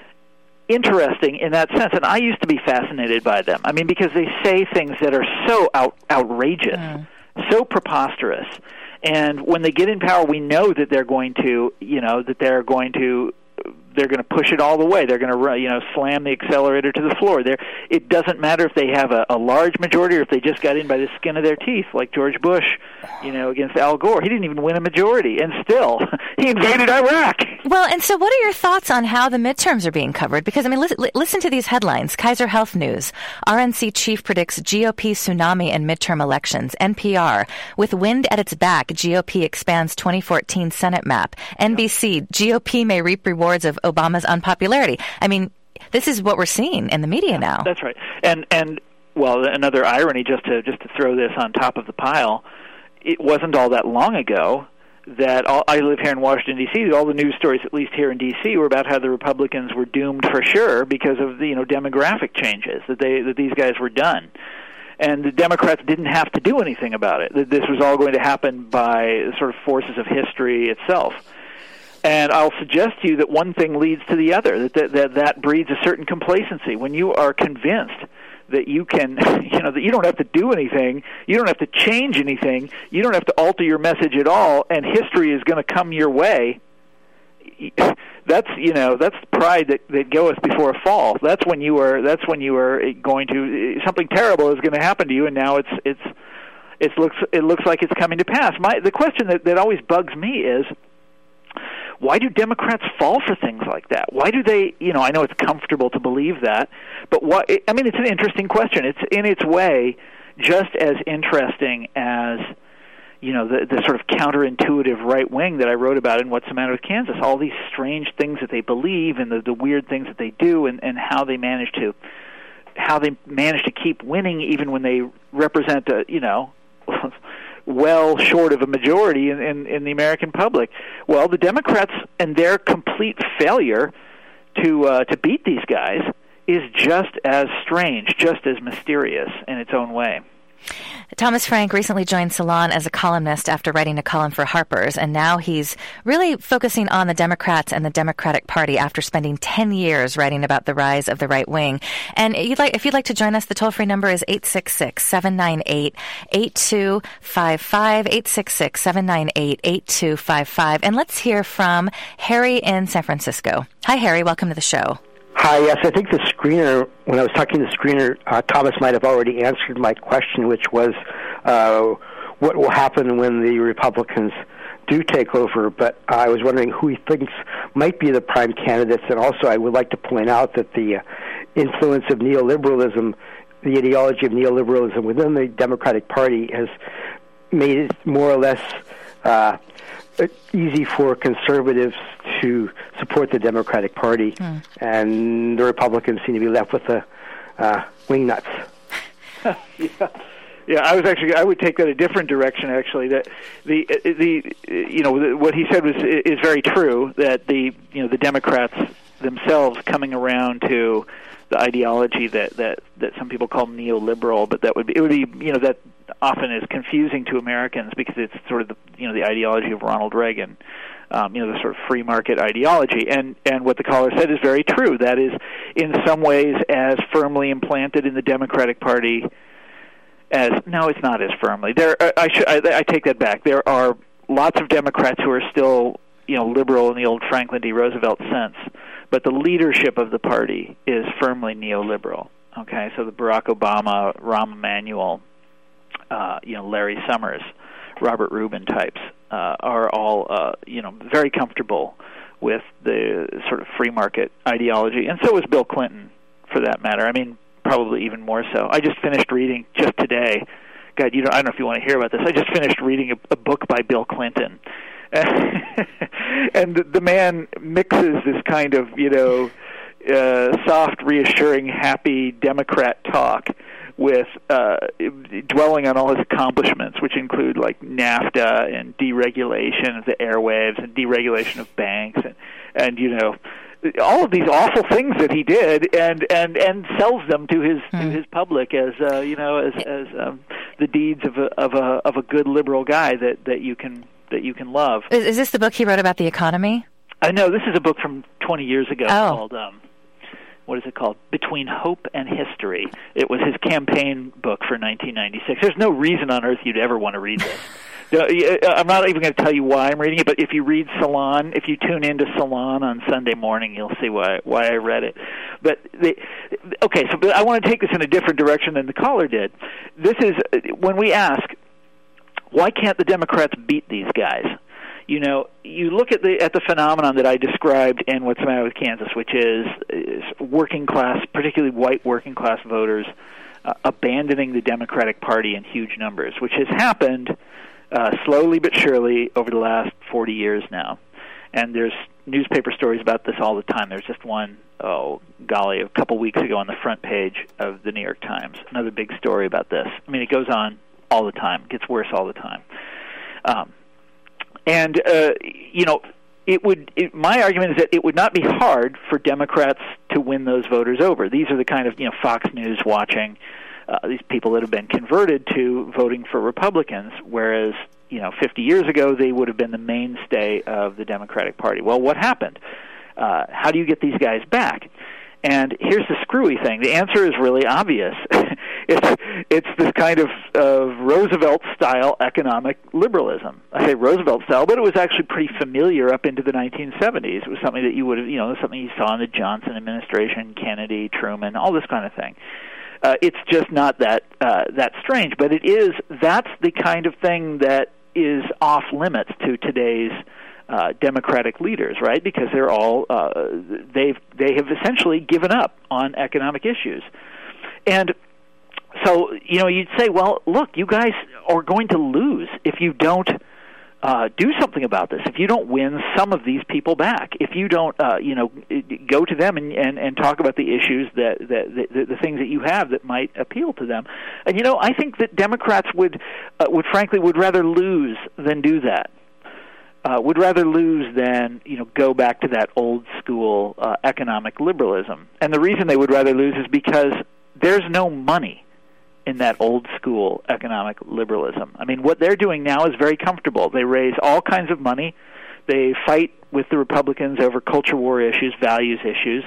interesting in that sense, and I used to be fascinated by them. I mean, because they say things that are so out, outrageous, mm. so preposterous, and when they get in power, we know that they're going to, you know, that they're going to. They're going to push it all the way. They're going to, you know, slam the accelerator to the floor. They're, it doesn't matter if they have a, a large majority or if they just got in by the skin of their teeth, like George Bush, you know, against Al Gore. He didn't even win a majority, and still he invaded Iraq. Well, and so what are your thoughts on how the midterms are being covered? Because, I mean, listen, listen to these headlines. Kaiser Health News. R N C chief predicts G O P tsunami in midterm elections. N P R. With wind at its back, G O P expands twenty fourteen Senate map. N B C. G O P may reap rewards of Obama's unpopularity. I mean, this is what we're seeing in the media now. That's right. And, and well, another irony, just to just to throw this on top of the pile, it wasn't all that long ago that all, I live here in Washington, D C, all the news stories, at least here in D C, were about how the Republicans were doomed for sure because of the, you know, demographic changes, that they that these guys were done. And the Democrats didn't have to do anything about it. That this was all going to happen by sort of forces of history itself. And I'll suggest to you that one thing leads to the other, that that, that that breeds a certain complacency. When you are convinced that you can, you know, that you don't have to do anything, you don't have to change anything, you don't have to alter your message at all, and history is going to come your way, that's, you know, that's pride that, that goeth before a fall. That's when you are, that's when you are going to, something terrible is going to happen to you, and now it's, it's, it looks, it looks like it's coming to pass. My, the question that, that always bugs me is, why do Democrats fall for things like that? Why do they, you know, I know it's comfortable to believe that, but what, I mean, it's an interesting question. It's in its way just as interesting as, you know, the, the sort of counterintuitive right wing that I wrote about in What's the Matter with Kansas, all these strange things that they believe and the, the weird things that they do and, and how they manage to, how they manage to keep winning even when they represent a, you know, well short of a majority in, in, in the American public. Well, the Democrats and their complete failure to uh, to beat these guys is just as strange, just as mysterious in its own way. Thomas Frank recently joined Salon as a columnist after writing a column for Harper's, and now he's really focusing on the Democrats and the Democratic Party after spending ten years writing about the rise of the right wing. And you'd like, if you'd like to join us, the toll-free number is eight six six, seven nine eight, eight two five five, eight six six, seven nine eight, eight two five five. And let's hear from Harry in San Francisco. Hi, Harry. Welcome to the show. Hi, yes, I think the screener, when I was talking to the screener, uh, Thomas might have already answered my question, which was uh, what will happen when the Republicans do take over, but I was wondering who he thinks might be the prime candidates, and also I would like to point out that the uh, influence of neoliberalism, the ideology of neoliberalism within the Democratic Party has made it more or less uh, easy for conservatives to support the Democratic Party, mm. and the Republicans seem to be left with the uh, wingnuts. yeah. Yeah, I was actually. I would take that a different direction. Actually, that the the you know what he said was is very true. That the you know the Democrats themselves coming around to the ideology that, that, that some people call neoliberal, but that would be, it would be, you know, that often is confusing to Americans because it's sort of the, you know, the ideology of Ronald Reagan, um, you know, the sort of free market ideology. And, and what the caller said is very true. That is, in some ways, as firmly implanted in the Democratic Party as, no, it's not as firmly. There, I, should, I, I take that back. There are lots of Democrats who are still, you know, liberal in the old Franklin D. Roosevelt sense, but the leadership of the party is firmly neoliberal. Okay, so the Barack Obama, Rahm Emanuel, uh, you know, Larry Summers, Robert Rubin types uh, are all, uh, you know, very comfortable with the sort of free market ideology, and so is Bill Clinton, for that matter. I mean, probably even more so. I just finished reading just today. God, you know, I don't know if you want to hear about this. I just finished reading a, a book by Bill Clinton. And the man mixes this kind of, you know, uh, soft, reassuring, happy Democrat talk with uh, dwelling on all his accomplishments, which include like NAFTA and deregulation of the airwaves and deregulation of banks and, and you know, all of these awful things that he did, and, and, and sells them to his hmm. to his public as uh, you know as as um, the deeds of a of a of a good liberal guy that, that you can that you can love. Is, is this the book he wrote about the economy? I know this is a book from twenty years ago oh. called um, what is it called? Between Hope and History. It was his campaign book for nineteen ninety-six. There's no reason on earth you'd ever want to read this. I'm not even going to tell you why I'm reading it, but if you read Salon, if you tune into Salon on Sunday morning, you'll see why why I read it. But they, okay, so but I want to take this in a different direction than the caller did. This is when we ask, why can't the Democrats beat these guys? You know, you look at the at the phenomenon that I described in What's the Matter with Kansas, which is, is working class, particularly white working class voters, uh, abandoning the Democratic Party in huge numbers, which has happened Uh, slowly but surely over the last forty years now. And there's newspaper stories about this all the time. There's just one, oh, golly, a couple weeks ago on the front page of the New York Times. Another big story about this. I mean, it goes on all the time. It gets worse all the time. Um, and, uh, you know, it would. It, my argument is that it would not be hard for Democrats to win those voters over. These are the kind of, you know, Fox News watching Uh, these people that have been converted to voting for Republicans, whereas, you know, fifty years ago they would have been the mainstay of the Democratic Party. Well, what happened? Uh, how do you get these guys back? And here's the screwy thing. The answer is really obvious. it's it's this kind of, of Roosevelt-style economic liberalism. I say Roosevelt-style, but it was actually pretty familiar up into the nineteen seventies. It was something that you would have, you know, something you saw in the Johnson administration, Kennedy, Truman, all this kind of thing. Uh, it's just not that uh, that strange, but it is. That's the kind of thing that is off limits to today's uh, Democratic leaders, right? Because they're all uh, they've they have essentially given up on economic issues, and so you know you'd say, well, look, you guys are going to lose if you don't uh, do something about this. If you don't win some of these people back, if you don't, uh, you know, go to them and, and, and talk about the issues that, that the, the things that you have that might appeal to them. And you know, I think that Democrats would, uh, would frankly, would rather lose than do that. Uh, would rather lose than, you know, go back to that old school uh, economic liberalism. And the reason they would rather lose is because there's no money in that old school economic liberalism. I mean, what they're doing now is very comfortable. They raise all kinds of money. They fight with the Republicans over culture war issues, values issues.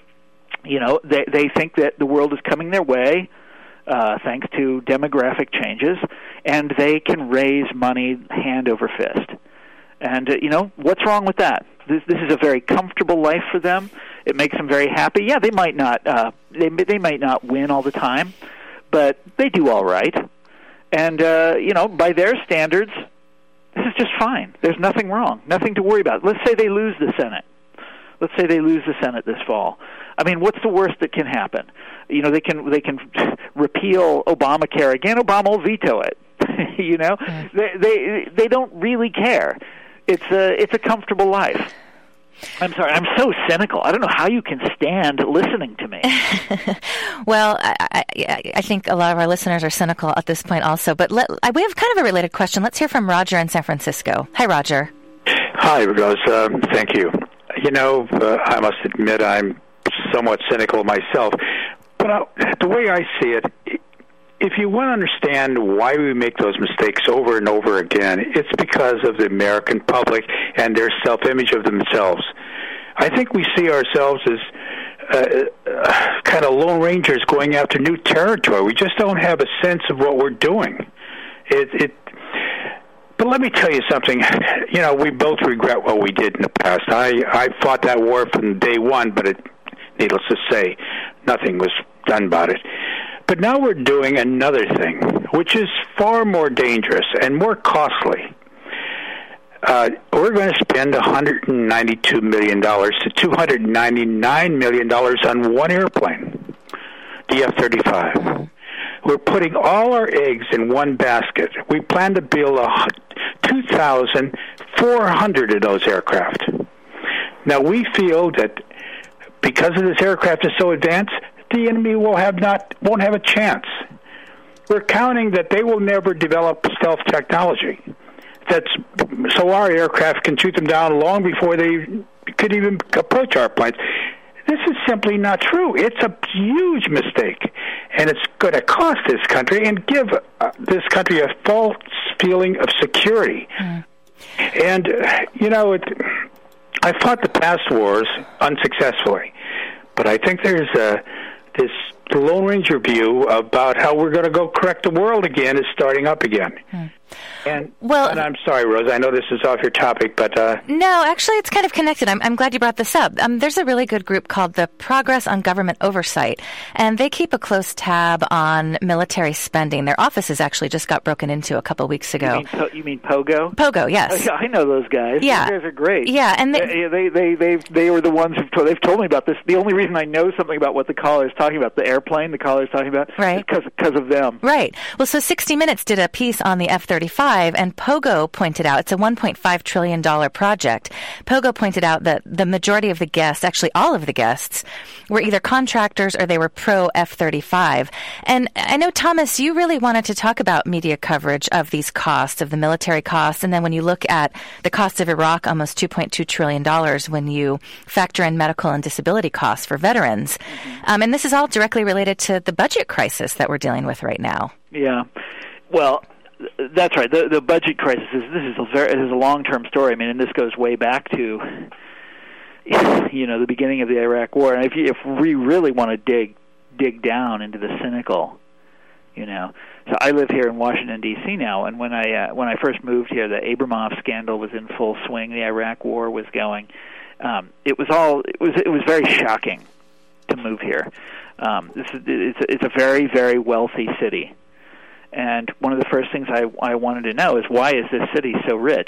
You know, they they think that the world is coming their way uh, thanks to demographic changes, and they can raise money hand over fist. And, uh, you know, what's wrong with that? This, this is a very comfortable life for them. It makes them very happy. Yeah, they might not uh, they they might not win all the time, but they do all right. And, uh, you know, by their standards, this is just fine. There's nothing wrong, nothing to worry about. Let's say they lose the Senate. Let's say they lose the Senate this fall. I mean, what's the worst that can happen? You know, they can they can repeal Obamacare again. Obama will veto it. you know, mm. they, they they don't really care. It's a it's a comfortable life. I'm sorry, I'm so cynical. I don't know how you can stand listening to me. Well, I, I, I think a lot of our listeners are cynical at this point also. But let, we have kind of a related question. Let's hear from Roger in San Francisco. Hi, Roger. Hi, Rose. Um, thank you. you know, uh, I must admit I'm somewhat cynical myself. But uh, the way I see it, if you want to understand why we make those mistakes over and over again, it's because of the American public and their self-image of themselves. I think we see ourselves as uh, uh, kind of Lone Rangers going after new territory. We just don't have a sense of what we're doing. It, it But let me tell you something. You know, we both regret what we did in the past. I, I fought that war from day one, but it, needless to say, nothing was done about it. But now we're doing another thing, which is far more dangerous and more costly. Uh, we're going to spend one hundred ninety-two million dollars to two hundred ninety-nine million dollars on one airplane, the F thirty-five. We're putting all our eggs in one basket. We plan to build two thousand four hundred of those aircraft. Now, we feel that because of this aircraft is so advanced, the enemy will have not won't have a chance. We're counting that they will never develop stealth technology. That's so our aircraft can shoot them down long before they could even approach our planes. This is simply not true. It's a huge mistake, and it's going to cost this country and give uh, this country a false feeling of security. Mm. And, uh, you know, it, I fought the past wars unsuccessfully, but I think there's a, this the Lone Ranger view about how we're going to go correct the world again is starting up again. Mm. And, well, and I'm sorry, Rose, I know this is off your topic, but... Uh, no, actually, it's kind of connected. I'm, I'm glad you brought this up. Um, there's a really good group called the Progress on Government Oversight, and they keep a close tab on military spending. Their offices actually just got broken into a couple weeks ago. You mean, po- you mean POGO? POGO, yes. Oh, yeah, I know those guys. Yeah. Those guys are great. Yeah, and they... They, they, they, they, they were the ones who've told, they've told me about this. The only reason I know something about what the caller is talking about, the airplane the caller is talking about, right. is because of them. Right. Well, so sixty minutes did a piece on the F thirty-five, and POGO pointed out, it's a one point five trillion dollars project. POGO pointed out that the majority of the guests, actually all of the guests, were either contractors or they were pro F thirty-five. And I know, Thomas, you really wanted to talk about media coverage of these costs, of the military costs. And then when you look at the cost of Iraq, almost two point two trillion dollars when you factor in medical and disability costs for veterans. Mm-hmm. Um, and this is all directly related to the budget crisis that we're dealing with right now. Yeah. Well, that's right. The the budget crisis is this is a very it is a long term story. I mean, and this goes way back to you know the beginning of the Iraq War. And if you, if we really want to dig dig down into the cynical, you know, so I live here in Washington D C now, and when I uh, when I first moved here, the Abramoff scandal was in full swing. The Iraq War was going. Um, it was all it was it was very shocking to move here. Um, this is it's it's a very very wealthy city. And one of the first things I, I wanted to know is, why is this city so rich?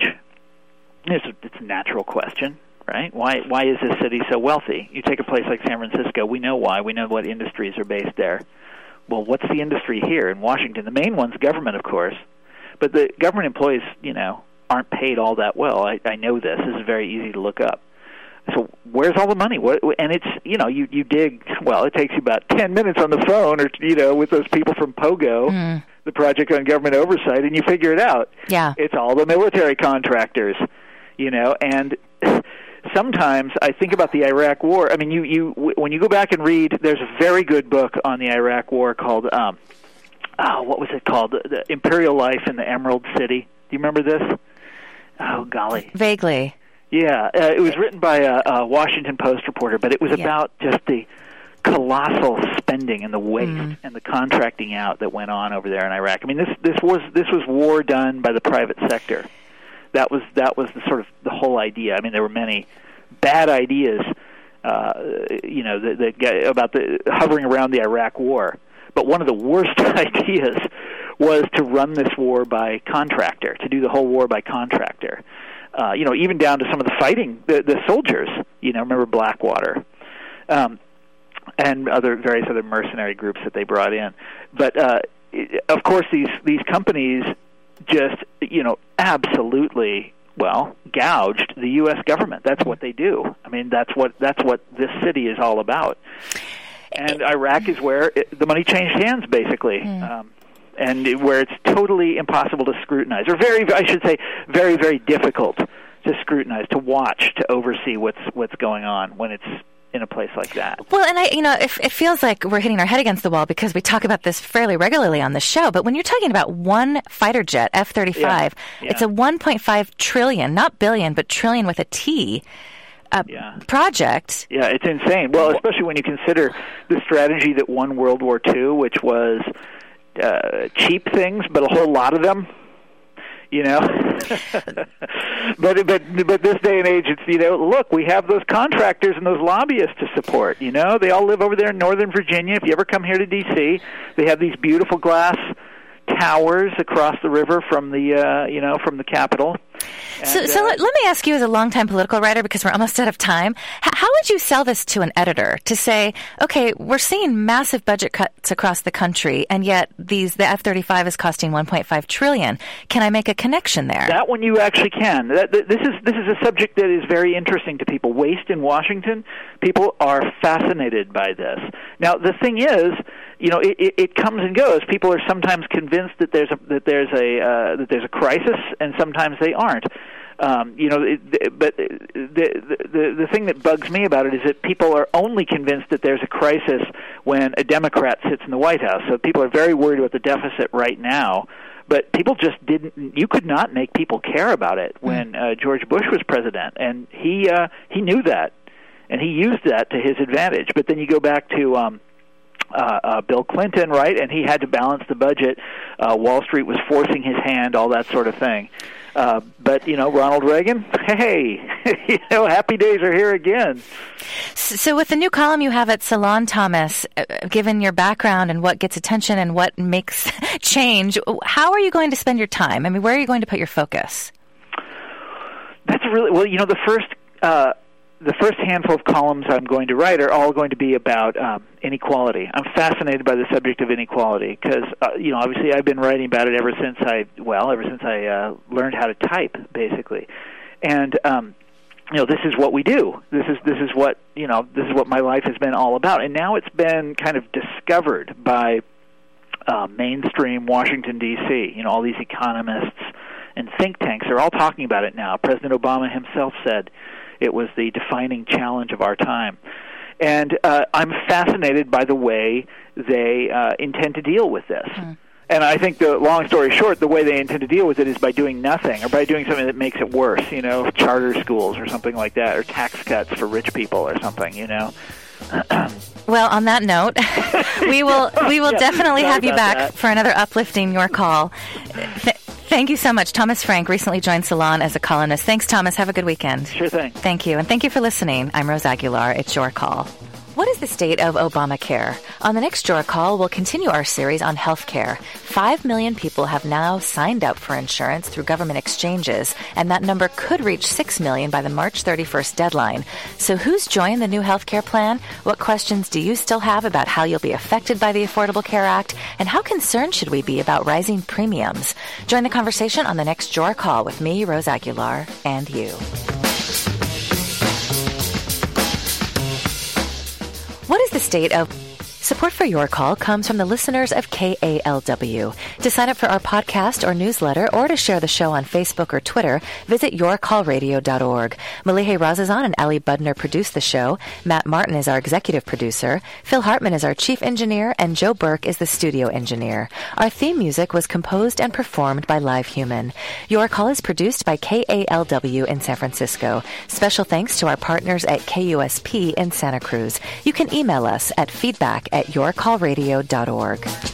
It's a, it's a natural question, right? Why why is this city so wealthy? You take a place like San Francisco, we know why. We know what industries are based there. Well, what's the industry here in Washington? The main one's government, of course. But the government employees, you know, aren't paid all that well. I, I know this. This is very easy to look up. So where's all the money? What, and it's, you know, you, you dig, well, it takes you about ten minutes on the phone or, you know, with those people from POGO, mm. the Project on Government Oversight, and you figure it out. Yeah. It's all the military contractors, you know, and sometimes I think about the Iraq War. I mean, you, you when you go back and read, there's a very good book on the Iraq War called, um, oh, what was it called? The, the Imperial Life in the Emerald City. Do you remember this? Oh, golly. Vaguely. Yeah, uh, it was written by a, a Washington Post reporter, but it was yeah. about just the colossal spending and the waste mm. and the contracting out that went on over there in Iraq. I mean, this this was this was war done by the private sector. That was that was the sort of the whole idea. I mean, there were many bad ideas, uh, you know, that, that about the hovering around the Iraq War. But one of the worst ideas was to run this war by contractor, to do the whole war by contractor. Uh, you know, even down to some of the fighting, the, the soldiers, you know, remember Blackwater, um, and other various other mercenary groups that they brought in. But, uh, it, of course, these, these companies just, you know, absolutely, well, gouged the U S government. That's what they do. I mean, that's what that's what this city is all about. And Iraq is where it, the money changed hands, basically. Mm. Um, and where it's totally impossible to scrutinize, or very, I should say, very, very difficult to scrutinize, to watch, to oversee what's what's going on when it's in a place like that. Well, and I, you know, it, it feels like we're hitting our head against the wall because we talk about this fairly regularly on the show. But when you're talking about one fighter jet, F thirty-five, yeah. Yeah. It's a one point five trillion, not billion, but trillion with a T. Uh, yeah. project. Yeah, it's insane. Well, especially when you consider the strategy that won World War Two, which was uh, cheap things, but a whole lot of them. You know, but but but this day and age, it's, you know, look, we have those contractors and those lobbyists to support. You know, they all live over there in Northern Virginia. If you ever come here to D C, they have these beautiful glass towers across the river from the uh, you know from the Capitol. And, so, so uh, let, let me ask you, as a longtime political writer, because we're almost out of time, h- how would you sell this to an editor to say, okay, we're seeing massive budget cuts across the country, and yet these the F thirty-five is costing one point five trillion dollars. Can I make a connection there? That one you actually can. That, that, this is this is a subject that is very interesting to people. Waste in Washington, people are fascinated by this. Now, the thing is, you know, it, it, it comes and goes. People are sometimes convinced that there's a that there's a uh, that there's a crisis, and sometimes they aren't. Um, you know, it, but the, the the thing that bugs me about it is that people are only convinced that there's a crisis when a Democrat sits in the White House. So people are very worried about the deficit right now. But people just didn't. You could not make people care about it when uh, George Bush was president, and he uh, he knew that, and he used that to his advantage. But then you go back to Um, Uh, uh, Bill Clinton, right? And he had to balance the budget. Uh, Wall Street was forcing his hand, all that sort of thing. Uh, but, you know, Ronald Reagan, hey, you know, happy days are here again. So with the new column you have at Salon, Thomas, uh, given your background and what gets attention and what makes change, how are you going to spend your time? I mean, where are you going to put your focus? That's really, well, you know, the first... Uh, The first handful of columns I'm going to write are all going to be about um, inequality. I'm fascinated by the subject of inequality because, uh, you know, obviously I've been writing about it ever since I, well, ever since I uh, learned how to type, basically. And, um, you know, this is what we do. This is this is what, you know, this is what my life has been all about. And now it's been kind of discovered by uh, mainstream Washington, D C. You know, all these economists and think tanks are all talking about it now. President Obama himself said it was the defining challenge of our time. And uh, I'm fascinated by the way they uh, intend to deal with this. Mm. And I think, the long story short, the way they intend to deal with it is by doing nothing, or by doing something that makes it worse, you know, charter schools or something like that, or tax cuts for rich people or something, you know. Well, on that note, we will we will yeah, definitely have you back that. for another uplifting Your Call. Th- Thank you so much. Thomas Frank recently joined Salon as a columnist. Thanks, Thomas. Have a good weekend. Sure thing. Thank you. And thank you for listening. I'm Rose Aguilar. It's Your Call. What is the state of Obamacare? On the next Your Call, we'll continue our series on health care. Five million people have now signed up for insurance through government exchanges, and that number could reach six million by the March thirty-first deadline. So who's joined the new health care plan? What questions do you still have about how you'll be affected by the Affordable Care Act? And how concerned should we be about rising premiums? Join the conversation on the next Your Call with me, Rose Aguilar, and you. What is the state of... Support for Your Call comes from the listeners of K A L W. To sign up for our podcast or newsletter, or to share the show on Facebook or Twitter, visit your call radio dot org. Malihe Razazan and Ali Budner produce the show. Matt Martin is our executive producer. Phil Hartman is our chief engineer, and Joe Burke is the studio engineer. Our theme music was composed and performed by Live Human. Your Call is produced by K A L W in San Francisco. Special thanks to our partners at K U S P in Santa Cruz. You can email us at feedback at your call radio dot org.